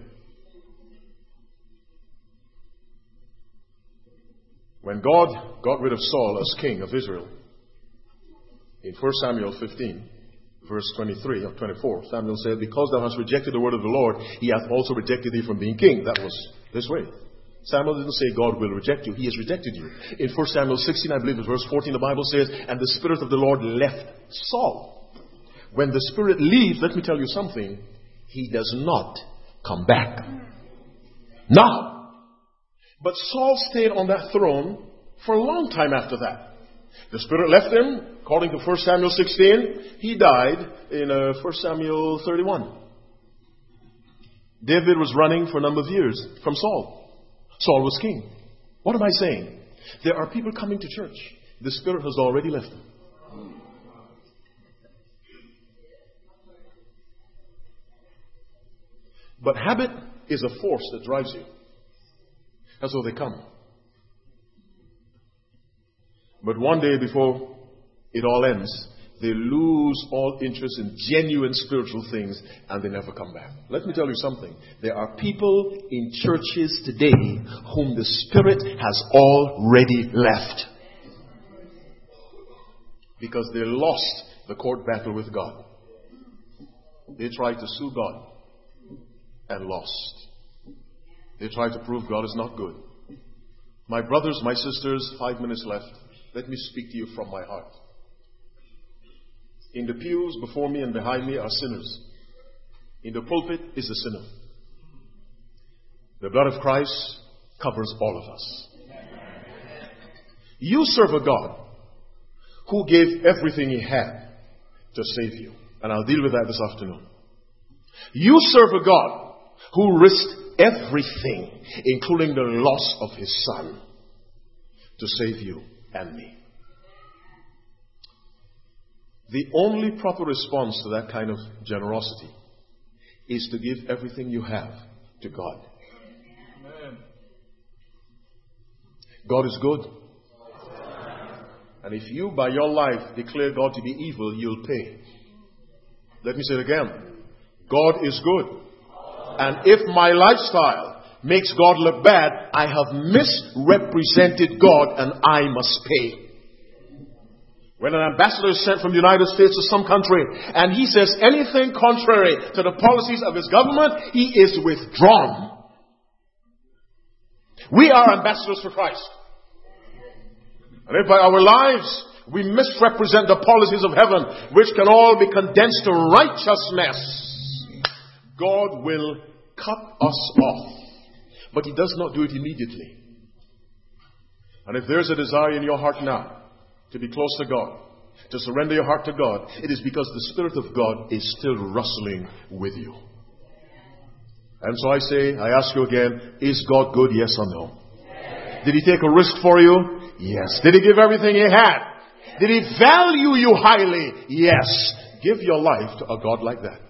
When God got rid of Saul as king of Israel, in First Samuel fifteen, verse twenty-three or twenty-four, Samuel said, because thou hast rejected the word of the Lord, He hath also rejected thee from being king. That was this way. Samuel didn't say God will reject you. He has rejected you. In First Samuel sixteen, I believe it's verse fourteen, the Bible says, and the Spirit of the Lord left Saul. When the Spirit leaves, let me tell you something, He does not come back. Now, but Saul stayed on that throne for a long time after that. The Spirit left him, according to First Samuel sixteen. He died in uh, First Samuel thirty-one. David was running for a number of years from Saul. Saul was king. What am I saying? There are people coming to church. The Spirit has already left them. But habit is a force that drives you. And so they come. But one day before it all ends, they lose all interest in genuine spiritual things and they never come back. Let me tell you something. There are people in churches today whom the Spirit has already left. Because they lost the court battle with God. They tried to sue God and lost. They tried to prove God is not good. My brothers, my sisters, five minutes left. Let me speak to you from my heart. In the pews before me and behind me are sinners. In the pulpit is the sinner. The blood of Christ covers all of us. You serve a God who gave everything He had to save you. And I'll deal with that this afternoon. You serve a God who risked everything, including the loss of His Son, to save you and me. The only proper response to that kind of generosity is to give everything you have to God. Amen. God is good. And if you, by your life, declare God to be evil, you'll pay. Let me say it again. God is good. And if my lifestyle makes God look bad, I have misrepresented God and I must pay. When an ambassador is sent from the United States to some country and he says anything contrary to the policies of his government, he is withdrawn. We are ambassadors for Christ. And if by our lives we misrepresent the policies of heaven, which can all be condensed to righteousness, God will cut us off. But He does not do it immediately. And if there's a desire in your heart now to be close to God, to surrender your heart to God, it is because the Spirit of God is still wrestling with you. And so I say, I ask you again, is God good, yes or no? Yes. Did He take a risk for you? Yes. Did He give everything He had? Did He value you highly? Yes. Give your life to a God like that.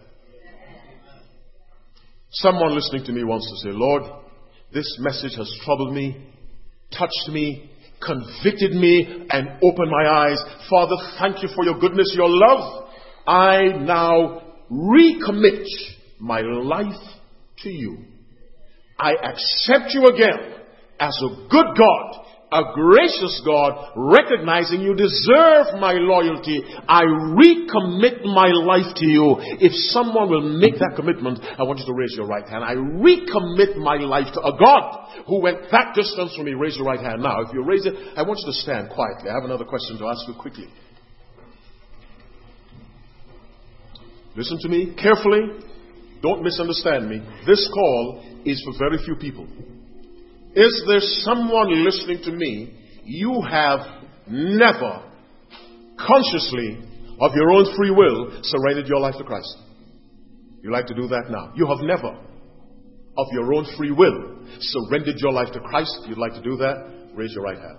Someone listening to me wants to say, Lord, this message has troubled me, touched me, convicted me, and opened my eyes. Father, thank you for your goodness, your love. I now recommit my life to you. I accept you again as a good God, a gracious God, recognizing you deserve my loyalty. I recommit my life to you. If someone will make that commitment, I want you to raise your right hand. I recommit my life to a God who went that distance for me. Raise your right hand. Now, if you raise it, I want you to stand quietly. I have another question to ask you quickly. Listen to me carefully. Don't misunderstand me. This call is for very few people. Is there someone listening to me, you have never consciously, of your own free will, surrendered your life to Christ? You'd like to do that now. You have never, of your own free will, surrendered your life to Christ. You'd like to do that? Raise your right hand.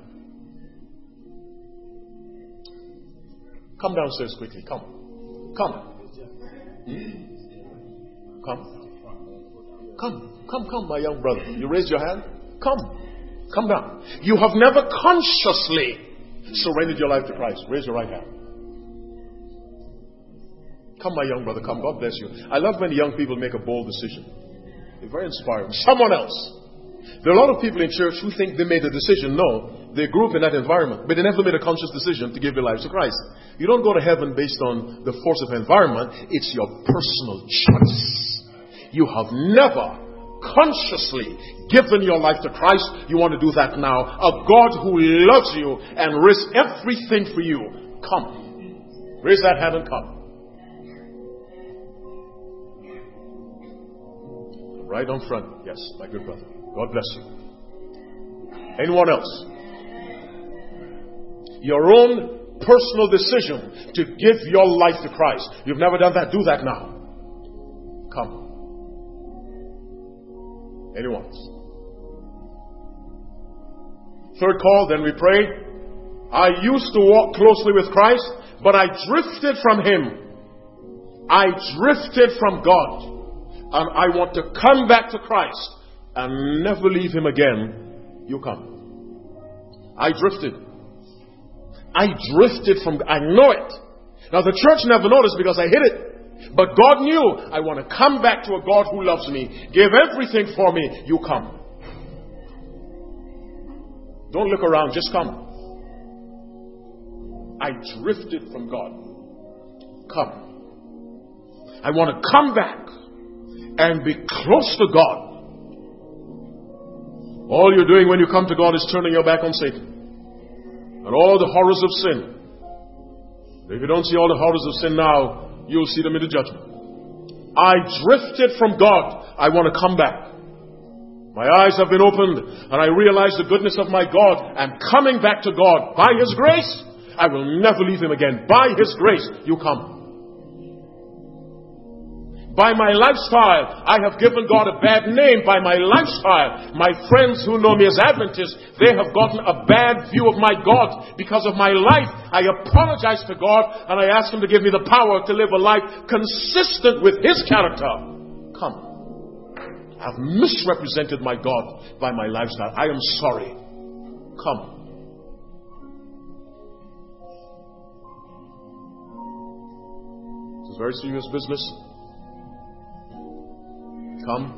Come downstairs quickly. Come. Come. Hmm? Come. Come. Come, come, my young brother. You raised your hand? Come. Come down. You have never consciously surrendered your life to Christ. Raise your right hand. Come, my young brother. Come. God bless you. I love when young people make a bold decision. They're very inspiring. Someone else. There are a lot of people in church who think they made a decision. No, they grew up in that environment, but they never made a conscious decision to give their lives to Christ. You don't go to heaven based on the force of environment. It's your personal choice. You have never consciously given your life to Christ. You want to do that now. A God who loves you and risks everything for you. Come. Raise that hand and come. Right on front. Yes, my good brother. God bless you. Anyone else? Your own personal decision to give your life to Christ. You've never done that. Do that now. Come. Anyone else? Third call, then we pray. I used to walk closely with Christ, but I drifted from Him. I drifted from God. And I want to come back to Christ and never leave Him again. You come. I drifted. I drifted from, I know it. Now the church never noticed because I hid it. But God knew. I want to come back to a God who loves me. Give everything for me. You come. Don't look around. Just come. I drifted from God. Come. I want to come back and be close to God. All you're doing when you come to God is turning your back on Satan and all the horrors of sin. If you don't see all the horrors of sin now, you'll see them in the judgment. I drifted from God. I want to come back. My eyes have been opened and I realize the goodness of my God. I'm coming back to God by His grace. I will never leave Him again. By His grace, you come. By my lifestyle, I have given God a bad name. By my lifestyle, my friends who know me as Adventist, they have gotten a bad view of my God because of my life. I apologize to God and I ask Him to give me the power to live a life consistent with His character. Come. I've misrepresented my God by my lifestyle. I am sorry. Come. This is very serious business. Come.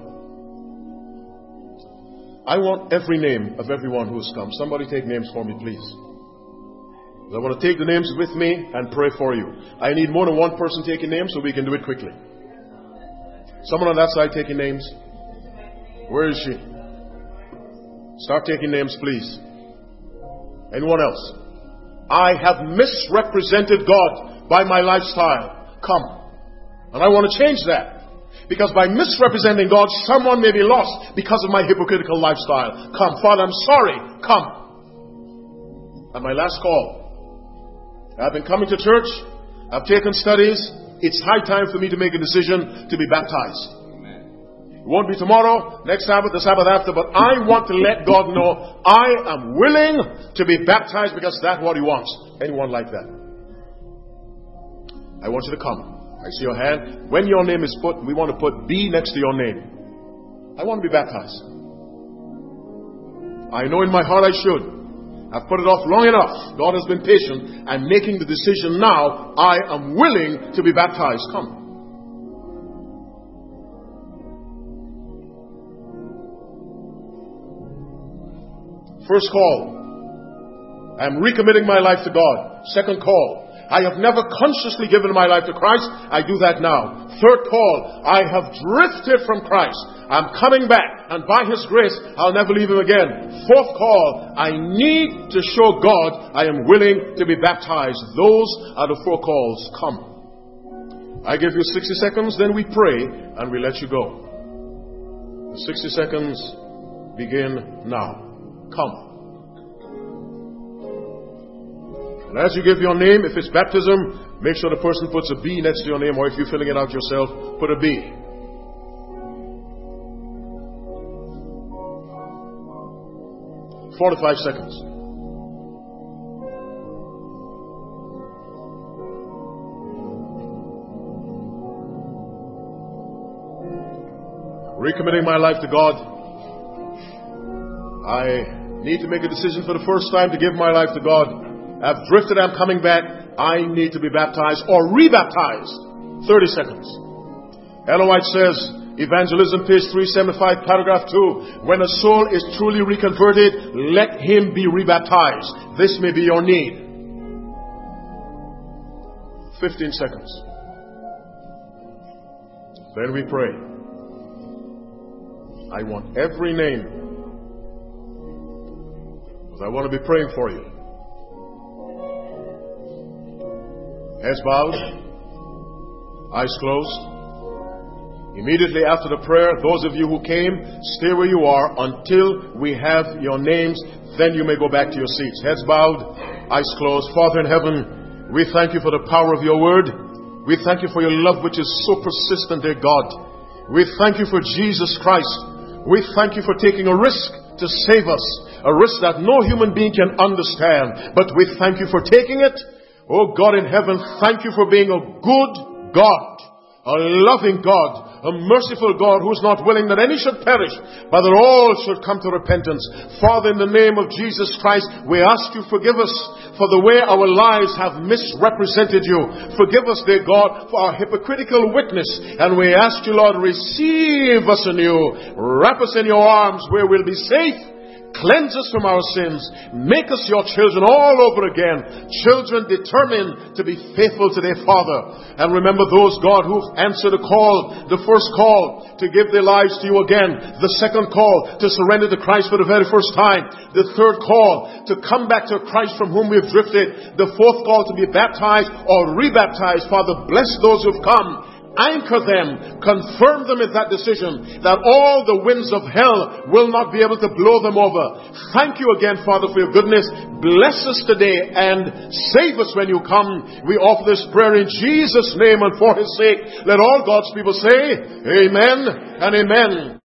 I want every name of everyone who has come. Somebody take names for me, please. I want to take the names with me and pray for you. I need more than one person taking names so we can do it quickly. Someone on that side taking names. Where is she? Start taking names, please. Anyone else? I have misrepresented God by my lifestyle. Come. And I want to change that. Because by misrepresenting God, someone may be lost because of my hypocritical lifestyle. Come. Father, I'm sorry. Come. And my last call. I've been coming to church. I've taken studies. It's high time for me to make a decision to be baptized. It won't be tomorrow, next Sabbath, the Sabbath after, but I want to let God know I am willing to be baptized because that's what He wants. Anyone like that? I want you to come. I see your hand. When your name is put, we want to put B next to your name. I want to be baptized. I know in my heart I should. I've put it off long enough. God has been patient. I'm making the decision now. I am willing to be baptized. Come. First call. I'm recommitting my life to God. Second call. I have never consciously given my life to Christ. I do that now. Third call. I have drifted from Christ. I'm coming back. And by His grace, I'll never leave Him again. Fourth call. I need to show God I am willing to be baptized. Those are the four calls. Come. I give you sixty seconds, then we pray, and we let you go. The sixty seconds begin now. Come. And as you give your name, if it's baptism, make sure the person puts a B next to your name, or if you're filling it out yourself, put a B. Four to five seconds. Recommitting my life to God. I need to make a decision for the first time to give my life to God. I've drifted, I'm coming back. I need to be baptized or rebaptized. thirty seconds. Ellen White says, Evangelism, page three seventy-five, paragraph two. When a soul is truly reconverted, let him be rebaptized. This may be your need. fifteen seconds. Then we pray. I want every name. Because I want to be praying for you. Heads bowed. Eyes closed. Immediately after the prayer, those of you who came, stay where you are until we have your names. Then you may go back to your seats. Heads bowed, eyes closed. Father in heaven, we thank you for the power of your word. We thank you for your love which is so persistent, dear God. We thank you for Jesus Christ. We thank you for taking a risk to save us. A risk that no human being can understand. But we thank you for taking it. Oh God in heaven, thank you for being a good God. A loving God. A merciful God who is not willing that any should perish, but that all should come to repentance. Father, in the name of Jesus Christ, we ask you forgive us for the way our lives have misrepresented you. Forgive us, dear God, for our hypocritical witness. And we ask you, Lord, receive us anew. Wrap us in your arms where we'll be safe. Cleanse us from our sins. Make us your children all over again. Children determined to be faithful to their Father. And remember those, God, who've answered the call. The first call to give their lives to you again. The second call to surrender to Christ for the very first time. The third call to come back to Christ from whom we've drifted. The fourth call to be baptized or rebaptized. Father, bless those who've come. Anchor them, confirm them in that decision, that all the winds of hell will not be able to blow them over. Thank you again, Father, for your goodness. Bless us today and save us when you come. We offer this prayer in Jesus' name and for His sake. Let all God's people say, Amen and Amen.